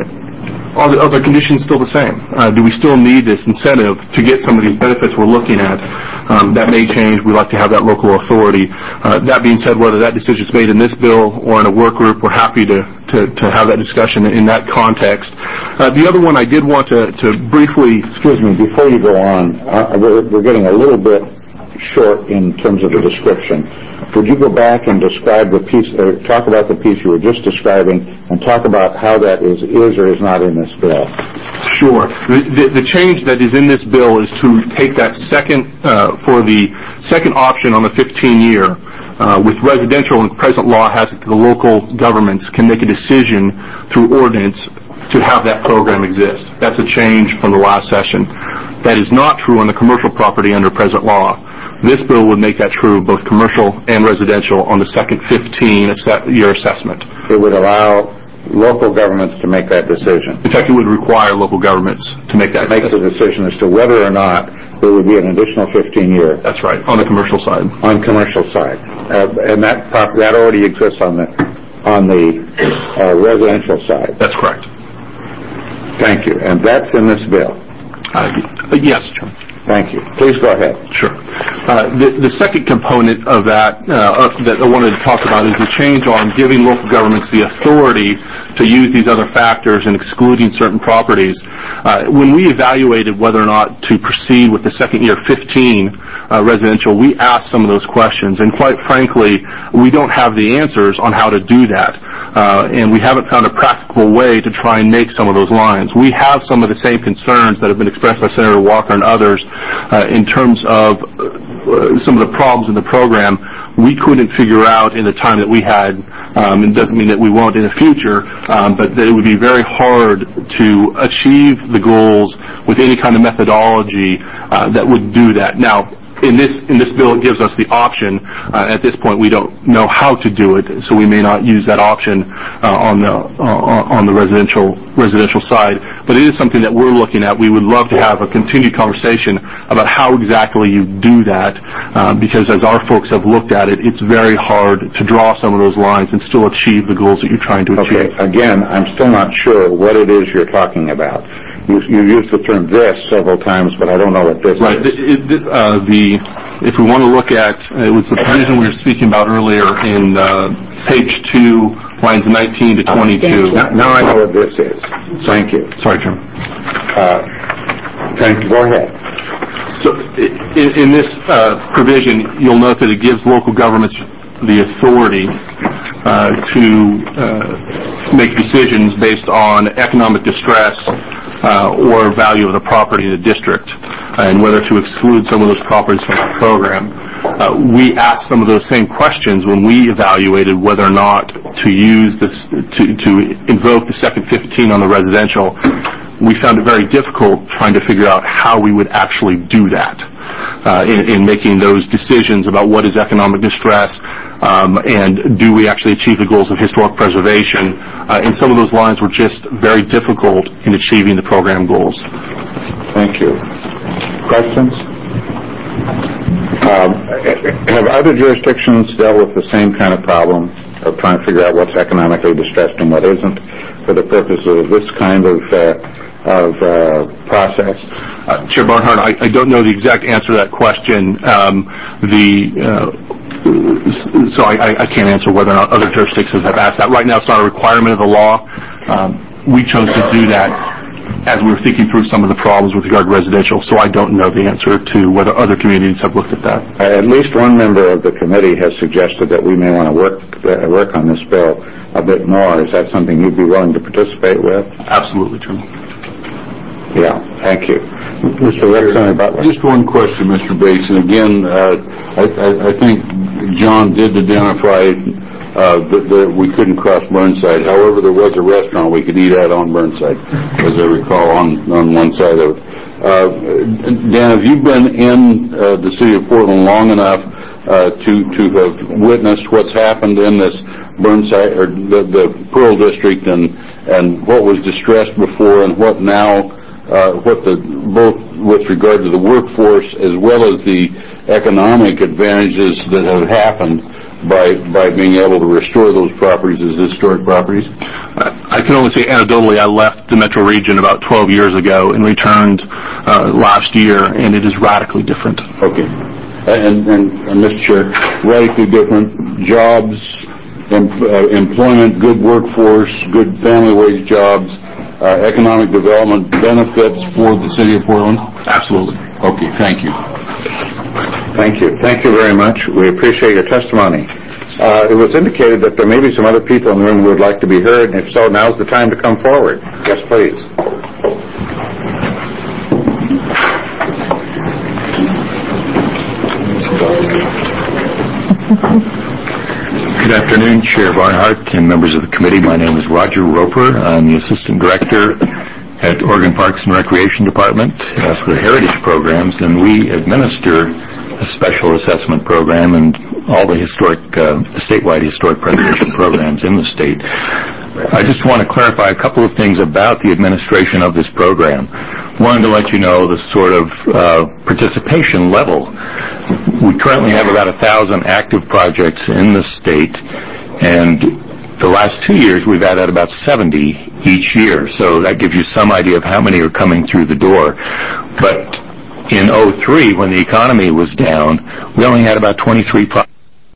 are the conditions still the same? Do we still need this incentive to get some of these benefits we're looking at? That may change. We'd like to have that local authority. That being said, whether that decision is made in this bill or in a work group, we're happy to have that discussion in that context. The other one I did want to briefly... Excuse me, before you go on, we're getting a little bit short in terms of the description. Would you go back and describe the piece, or talk about the piece you were just describing, and talk about how that is or is not in this bill? Sure. The change that is in this bill is to take that second, for the second option on the 15-year, with residential and present law has it that the local governments can make a decision through ordinance to have that program exist. That's a change from the last session. That is not true on the commercial property under present law. This bill would make that true both commercial and residential on the second 15-year assessment. It would allow local governments to make that decision. In fact, it would require local governments to make that the decision as to whether or not there would be an additional 15-year. That's right, on the commercial side. On commercial side. And that already exists on the residential side. That's correct. Thank you. And that's in this bill? Yes. Thank you. Please go ahead. Sure. The second component of that that I wanted to talk about is the change on giving local governments the authority to use these other factors and excluding certain properties. When we evaluated whether or not to proceed with the second year 15 residential, we asked some of those questions, and quite frankly, we don't have the answers on how to do that, and we haven't found a practical way to try and make some of those lines. We have some of the same concerns that have been expressed by Senator Walker and others in terms of some of the problems in the program. We couldn't figure out in the time that we had, it doesn't mean that we won't in the future, but that it would be very hard to achieve the goals with any kind of methodology that would do that. Now, in this bill, it gives us the option. At this point, we don't know how to do it, so we may not use that option on the residential side. But it is something that we're looking at. We would love to have a continued conversation about how exactly you do that, because as our folks have looked at it, it's very hard to draw some of those lines and still achieve the goals that you're trying to achieve. Okay. Again, I'm still not sure what it is you're talking about. You used the term "this" several times, but I don't know what this right. is. If we want to look at, it was the provision we were speaking about earlier in page 2, lines 19 to 22. Now I know what this is. Thank you. Sorry, Jim. Thank you. Go ahead. So in this provision, you'll note that it gives local governments the authority to make decisions based on economic distress or value of the property in the district, and whether to exclude some of those properties from the program. We asked some of those same questions when we evaluated whether or not to use this to invoke the Second 15 on the residential. We found it very difficult trying to figure out how we would actually do that in making those decisions about what is economic distress and do we actually achieve the goals of historic preservation. And some of those lines were just very difficult in achieving the program goals. Thank you. Questions? Have other jurisdictions dealt with the same kind of problem of trying to figure out what's economically distressed and what isn't for the purposes of this kind of process? Chair Barnhart, I don't know the exact answer to that question. So I can't answer whether or not other jurisdictions have asked that. Right now, it's not a requirement of the law. We chose to do that as we were thinking through some of the problems with regard to residential, so I don't know the answer to whether other communities have looked at that. At least one member of the committee has suggested that we may want to work on this bill a bit more. Is that something you'd be willing to participate with? Absolutely, Chairman. Yeah, thank you. Mr. Representative Butler. Just one question, Mr. Bates. And again, I think John did identify that we couldn't cross Burnside. However, there was a restaurant we could eat at on Burnside, as I recall, on one side of it. Dan, have you been in the city of Portland long enough to have witnessed what's happened in this Burnside, or the Pearl District, and what was distressed before and what now, both with regard to the workforce as well as the economic advantages that have happened by being able to restore those properties as historic properties? I can only say anecdotally, I left the metro region about 12 years ago and returned last year, and it is radically different. Okay. And Mr. Chair, radically different jobs, employment, good workforce, good family wage jobs, economic development benefits for the city of Portland? Absolutely. Okay, thank you. Thank you. Thank you very much. We appreciate your testimony. It was indicated that there may be some other people in the room who would like to be heard, and if so, now's the time to come forward. Yes, please. Good afternoon, Chair Barnhart and members of the committee. My name is Roger Roper. I'm the Assistant Director at Oregon Parks and Recreation Department for the Heritage Programs, and we administer a special assessment program and all the statewide historic preservation programs in the state. I just want to clarify a couple of things about the administration of this program. One, to let you know the sort of participation level. We currently have about 1,000 active projects in the state, and the last 2 years we've added about 70 each year, so that gives you some idea of how many are coming through the door. But in 2003, when the economy was down, we only had about 23 projects.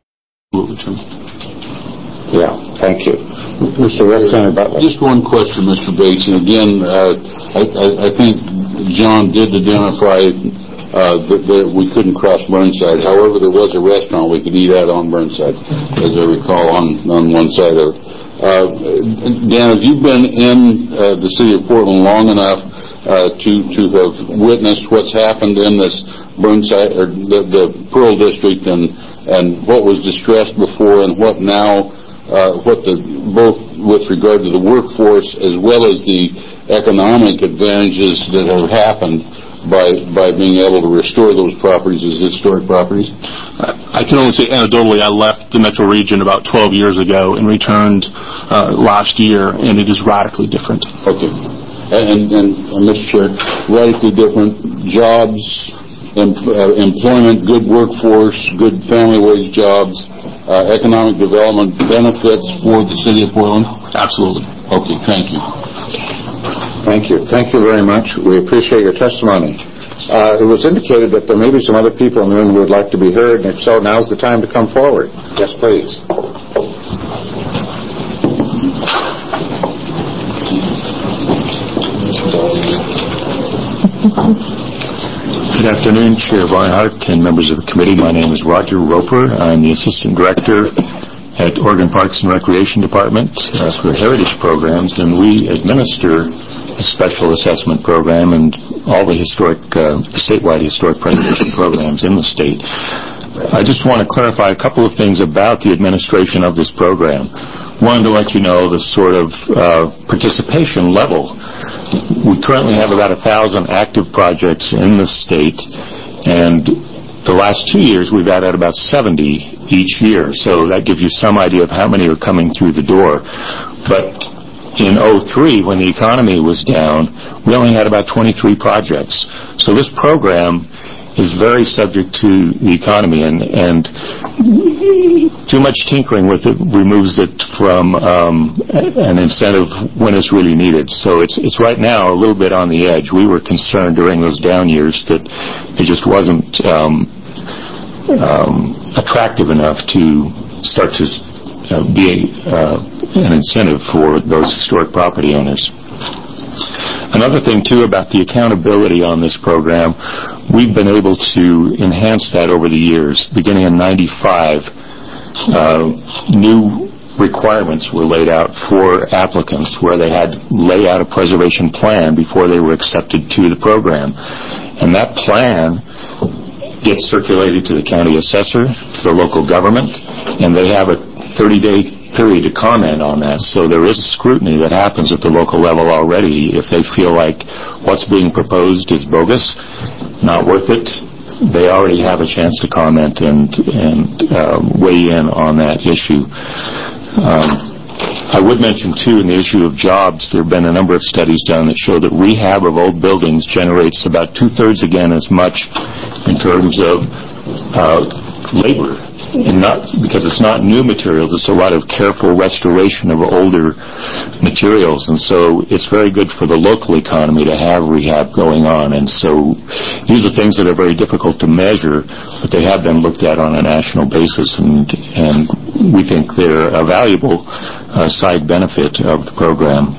Yeah, thank you. Mr. Representative Butler. Just one question, Mr. Bates, and again, I think John did identify that we couldn't cross Burnside. However, there was a restaurant we could eat at on Burnside, as I recall, on one side of it. Dan, have you been in the city of Portland long enough to have witnessed what's happened in this Burnside, or the Pearl District, and what was distressed before and what now, both with regard to the workforce as well as the economic advantages that have happened by being able to restore those properties as historic properties? I can only say anecdotally, I left the metro region about 12 years ago and returned last year, and it is radically different. Okay. And Mr. Chair, radically different jobs, employment, good workforce, good family wage jobs, economic development benefits for the city of Portland? Absolutely. Okay, thank you. Thank you. Thank you very much. We appreciate your testimony. It was indicated that there may be some other people in the room who would like to be heard, and if so, now's the time to come forward. Yes, please. Good afternoon, Chair Barnhart and members of the committee. My name is Roger Roper. I'm the Assistant Director at Oregon Parks and Recreation Department for Heritage Programs, and we administer a special assessment program and all the statewide historic preservation programs in the state. I just want to clarify a couple of things about the administration of this program. One, to let you know the sort of participation level. We currently have about 1,000 active projects in the state, and the last 2 years we've added about 70 each year, so that gives you some idea of how many are coming through the door. But in 2003, when the economy was down, we only had about 23 projects. So this program is very subject to the economy, and too much tinkering with it removes it from an incentive when it's really needed. So it's right now a little bit on the edge. We were concerned during those down years that it just wasn't attractive enough to start to be an incentive for those historic property owners. Another thing, too, about the accountability on this program, we've been able to enhance that over the years. Beginning in 95, new requirements were laid out for applicants where they had to lay out a preservation plan before they were accepted to the program. And that plan gets circulated to the county assessor, to the local government, and they have a 30-day period to comment on that. So there is scrutiny that happens at the local level already. If they feel like what's being proposed is bogus, not worth it, they already have a chance to comment and weigh in on that issue. I would mention, too, in the issue of jobs, there have been a number of studies done that show that rehab of old buildings generates about 2/3 again as much in terms of labor. And not because it's not new materials, it's a lot of careful restoration of older materials, and so it's very good for the local economy to have rehab going on. And so these are things that are very difficult to measure, but they have been looked at on a national basis, and we think they're a valuable side benefit of the program.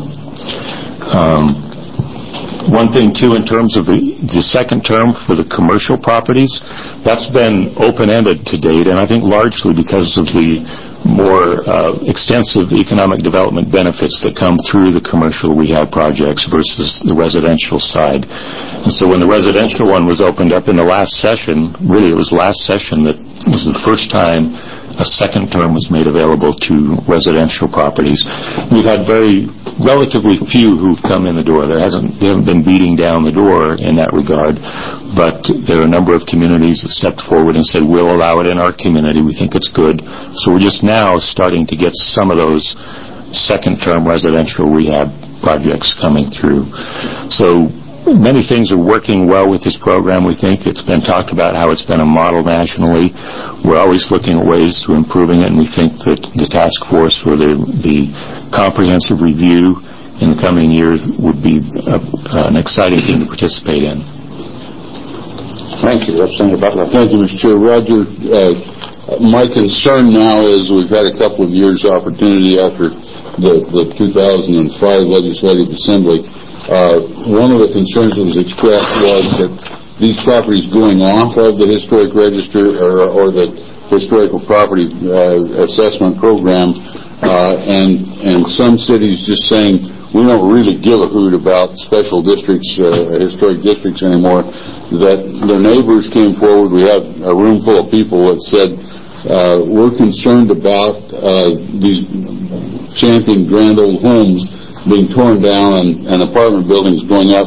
One thing, too, in terms of the second term for the commercial properties, that's been open-ended to date, and I think largely because of the more extensive economic development benefits that come through the commercial rehab projects versus the residential side. And so when the residential one was opened up in the last session, really it was last session that was the first time a second term was made available to residential properties. We've had relatively few who've come in the door. They haven't been beating down the door in that regard, but there are a number of communities that stepped forward and said, we'll allow it in our community. We think it's good. So we're just now starting to get some of those second-term residential rehab projects coming through. So many things are working well with this program, we think. It's been talked about how it's been a model nationally. We're always looking at ways to improving it, and we think that the task force for the comprehensive review in the coming years would be an exciting thing to participate in. Thank you. Representative Butler. Thank you, Mr. Chair. Roger, my concern now is we've had a couple of years' opportunity after the 2005 Legislative Assembly. One of the concerns that was expressed was that these properties going off of the historic register or the historical property assessment program, and some cities just saying we don't really give a hoot about special districts, historic districts anymore, that their neighbors came forward. We had a room full of people that said we're concerned about these champion grand old homes being torn down and apartment buildings going up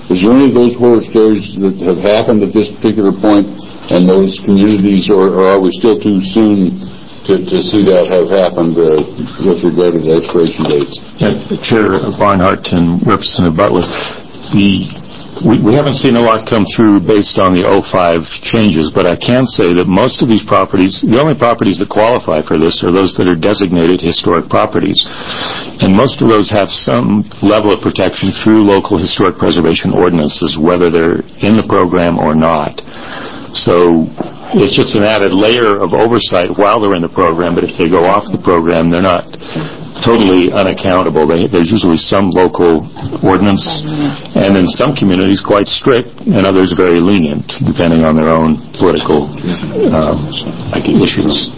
Is there any of those horror stories that have happened at this particular point in those communities, or are we still too soon to see that have happened with regard to the expiration dates? Chair Barnhart and Representative Butler, we haven't seen a lot come through based on the 05 changes, but I can say that most of these properties, the only properties that qualify for this are those that are designated historic properties. And most of those have some level of protection through local historic preservation ordinances, whether they're in the program or not. So it's just an added layer of oversight while they're in the program, but if they go off the program, they're not totally unaccountable. There's usually some local ordinance, and in some communities quite strict, and others very lenient, depending on their own political issues.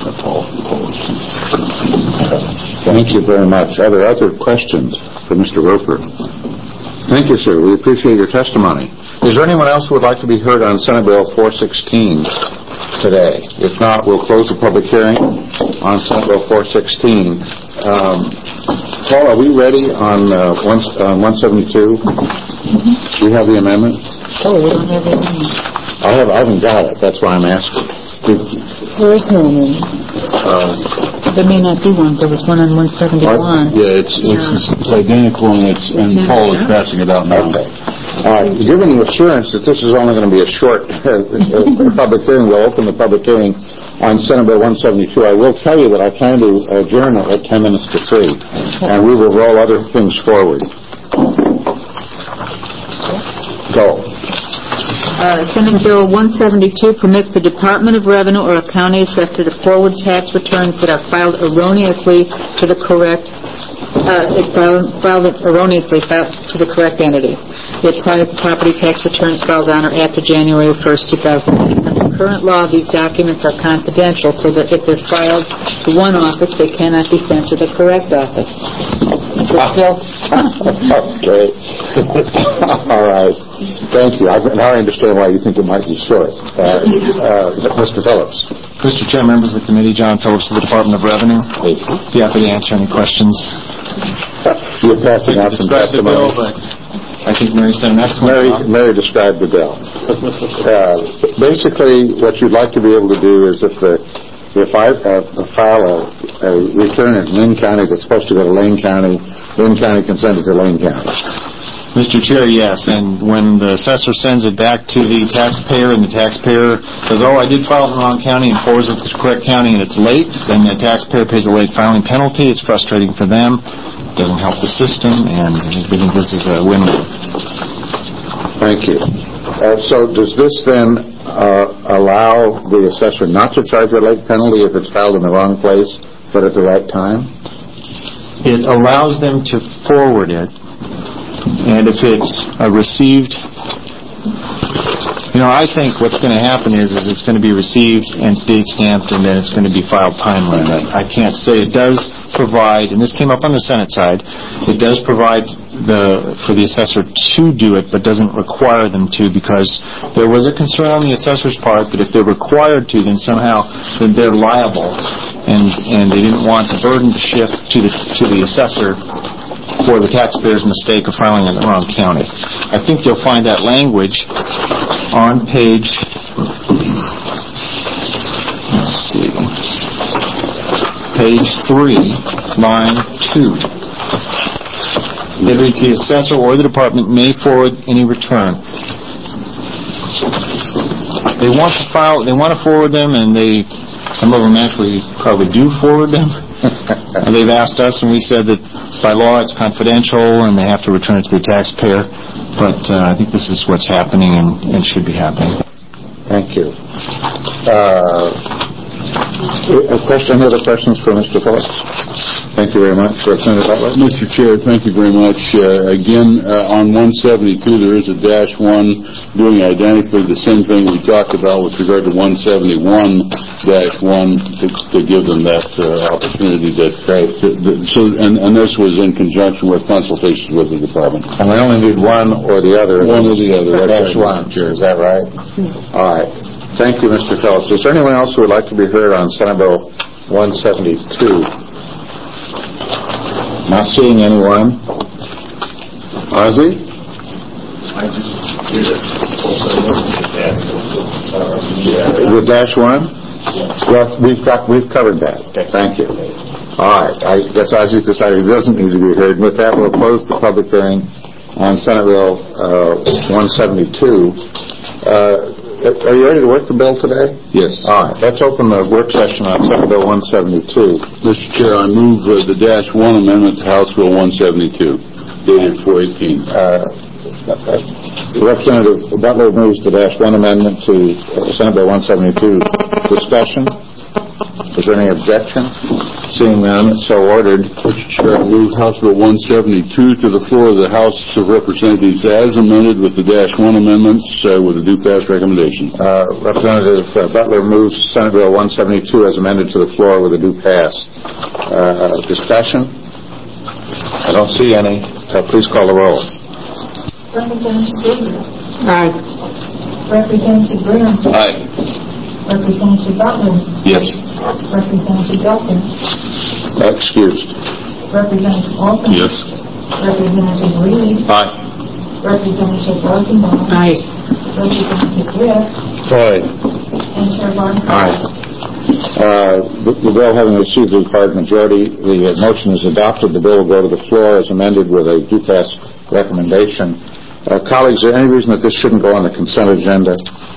Thank you very much. Are there other questions for Mr. Roper? Thank you, sir. We appreciate your testimony. Is there anyone else who would like to be heard on Senate Bill 416 today? If not, we'll close the public hearing on Senate Bill 416. Paul, are we ready on 172? Do we have the amendment? Oh, we don't have the amendment. I haven't got it. That's why I'm asking. There is no amendment. There may not be one. There was one on 171. Yeah, it's identical, and Paul is passing it out now. Okay. Given the assurance that this is only going to be a short public hearing, we'll open the public hearing on Senate Bill 172. I will tell you that I plan to adjourn at 10 minutes to 3, and we will roll other things forward. Go. Senate Bill 172 permits the Department of Revenue or a county assessor to forward tax returns that are filed erroneously to the correct entity. If private property tax returns filed on or after January 1st, 2008. Under current law, these documents are confidential, so that if they're filed to one office, they cannot be sent to the correct office. Okay. All right. Thank you. Now I understand why you think it might be short. Mr. Phillips. Mr. Chair, members of the committee, John Phillips of the Department of Revenue. Be happy to answer any questions. You're passing out some testimony. I think Mary said an excellent job. Mary described the bill. Basically, what you'd like to be able to do is if I file a return in Lane County that's supposed to go to Lane County can send it to Lane County. Mr. Chair, yes, and when the assessor sends it back to the taxpayer and the taxpayer says, oh, I did file it in the wrong county and forwards it to the correct county and it's late, then the taxpayer pays a late filing penalty. It's frustrating for them. It doesn't help the system, and I think this is a win-win. Thank you. So does this then allow the assessor not to charge a late penalty if it's filed in the wrong place but at the right time? It allows them to forward it. And if it's received, I think what's going to happen is it's going to be received and date stamped, and then it's going to be filed timely. I can't say. It does provide, and this came up on the Senate side, it does provide for the assessor to do it, but doesn't require them to, because there was a concern on the assessor's part that if they're required to, then somehow they're liable, and they didn't want the burden to shift to the assessor for the taxpayer's mistake of filing in the wrong county. I think you'll find that language on page, page 3, line 2. Either the assessor or the department may forward any return. They want to forward them, and some of them actually probably do forward them. And they've asked us, and we said that by law it's confidential and they have to return it to the taxpayer. But I think this is what's happening and should be happening. Thank you. Any other questions for Mr. Phillips? Thank you very much. Representative Butler? Mr. Chair, thank you very much. Again, on 172, there is a -1 doing identically the same thing we talked about with regard to 171-1 to give them that opportunity. And this was in conjunction with consultations with the department. And we only need one or the other. One or the other. -1, is that right? All right. Thank you, Mr. Phillips. Is there anyone else who would like to be heard on Senate Bill 172? Not seeing anyone. Ozzie? The dash one? Well, we've covered that. Thank you. All right. I guess Isaac decided it doesn't need to be heard. With that, we'll close the public hearing on Senate Bill 172. Are you ready to work the bill today? Yes. All right. Let's open the work session on Senate Bill 172. Mr. Chair, I move the Dash 1 amendment to House Bill 172, dated 4/18. Representative Butler moves the Dash 1 amendment to Senate Bill 172. Discussion? Is there any objection? Seeing none, so ordered. Mr. Chair, I move House Bill 172 to the floor of the House of Representatives as amended with the Dash 1 amendments with a due pass recommendation. Representative Butler moves Senate Bill 172 as amended to the floor with a due pass. Discussion? I don't see any. Please call the roll. Representative Davis. Aye. Representative Graham. Aye. Representative Butler. Yes. Representative Delton. Excused. Representative Olson. Yes. Representative Reed. Aye. Representative Rosenbaum. Aye. Representative Riff. Aye. And Chair Barnhart. Aye. The bill having received the required majority, the motion is adopted. The bill will go to the floor as amended with a due pass recommendation. Colleagues, is there any reason that this shouldn't go on the consent agenda?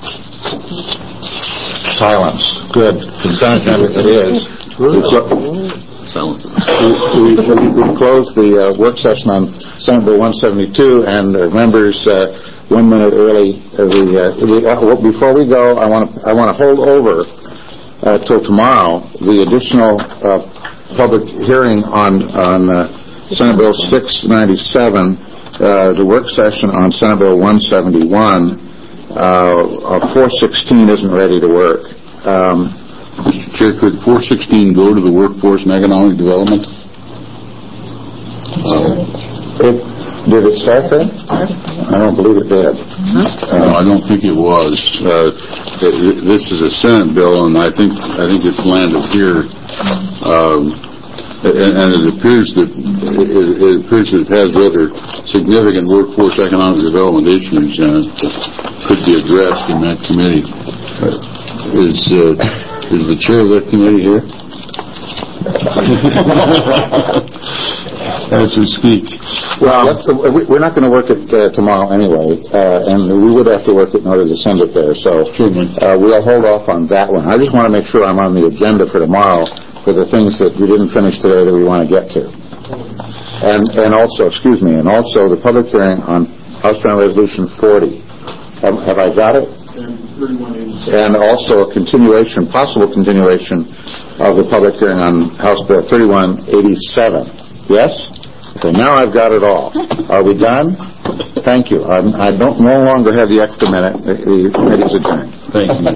Silence. Good. Consent agenda it is. Silence. We closed the work session on Senate Bill 172, and members, 1 minute early. Before we go, I want to hold over till tomorrow the additional public hearing on Senate Bill 697, the work session on Senate Bill 171. 416 isn't ready to work. Mr. Chair, could 416 go to the Workforce and Economic Development? Did it start there? I don't believe it did. No, I don't think it was. This is a Senate bill, and I think it's landed here. And it appears that it has other significant workforce economic development issues that could be addressed in that committee. Is the chair of that committee here? As we speak. Well, we're not going to work it tomorrow anyway, and we would have to work it in order to send it there. So we'll hold off on that one. I just want to make sure I'm on the agenda for tomorrow for the things that we didn't finish today that we want to get to. And also the public hearing on House Senate Resolution 40. Have I got it? And also a possible continuation of the public hearing on House Bill 3187. Yes? Okay, now I've got it all. Are we done? Thank you. I don't no longer have the extra minute. The committee's adjourned. Thank you.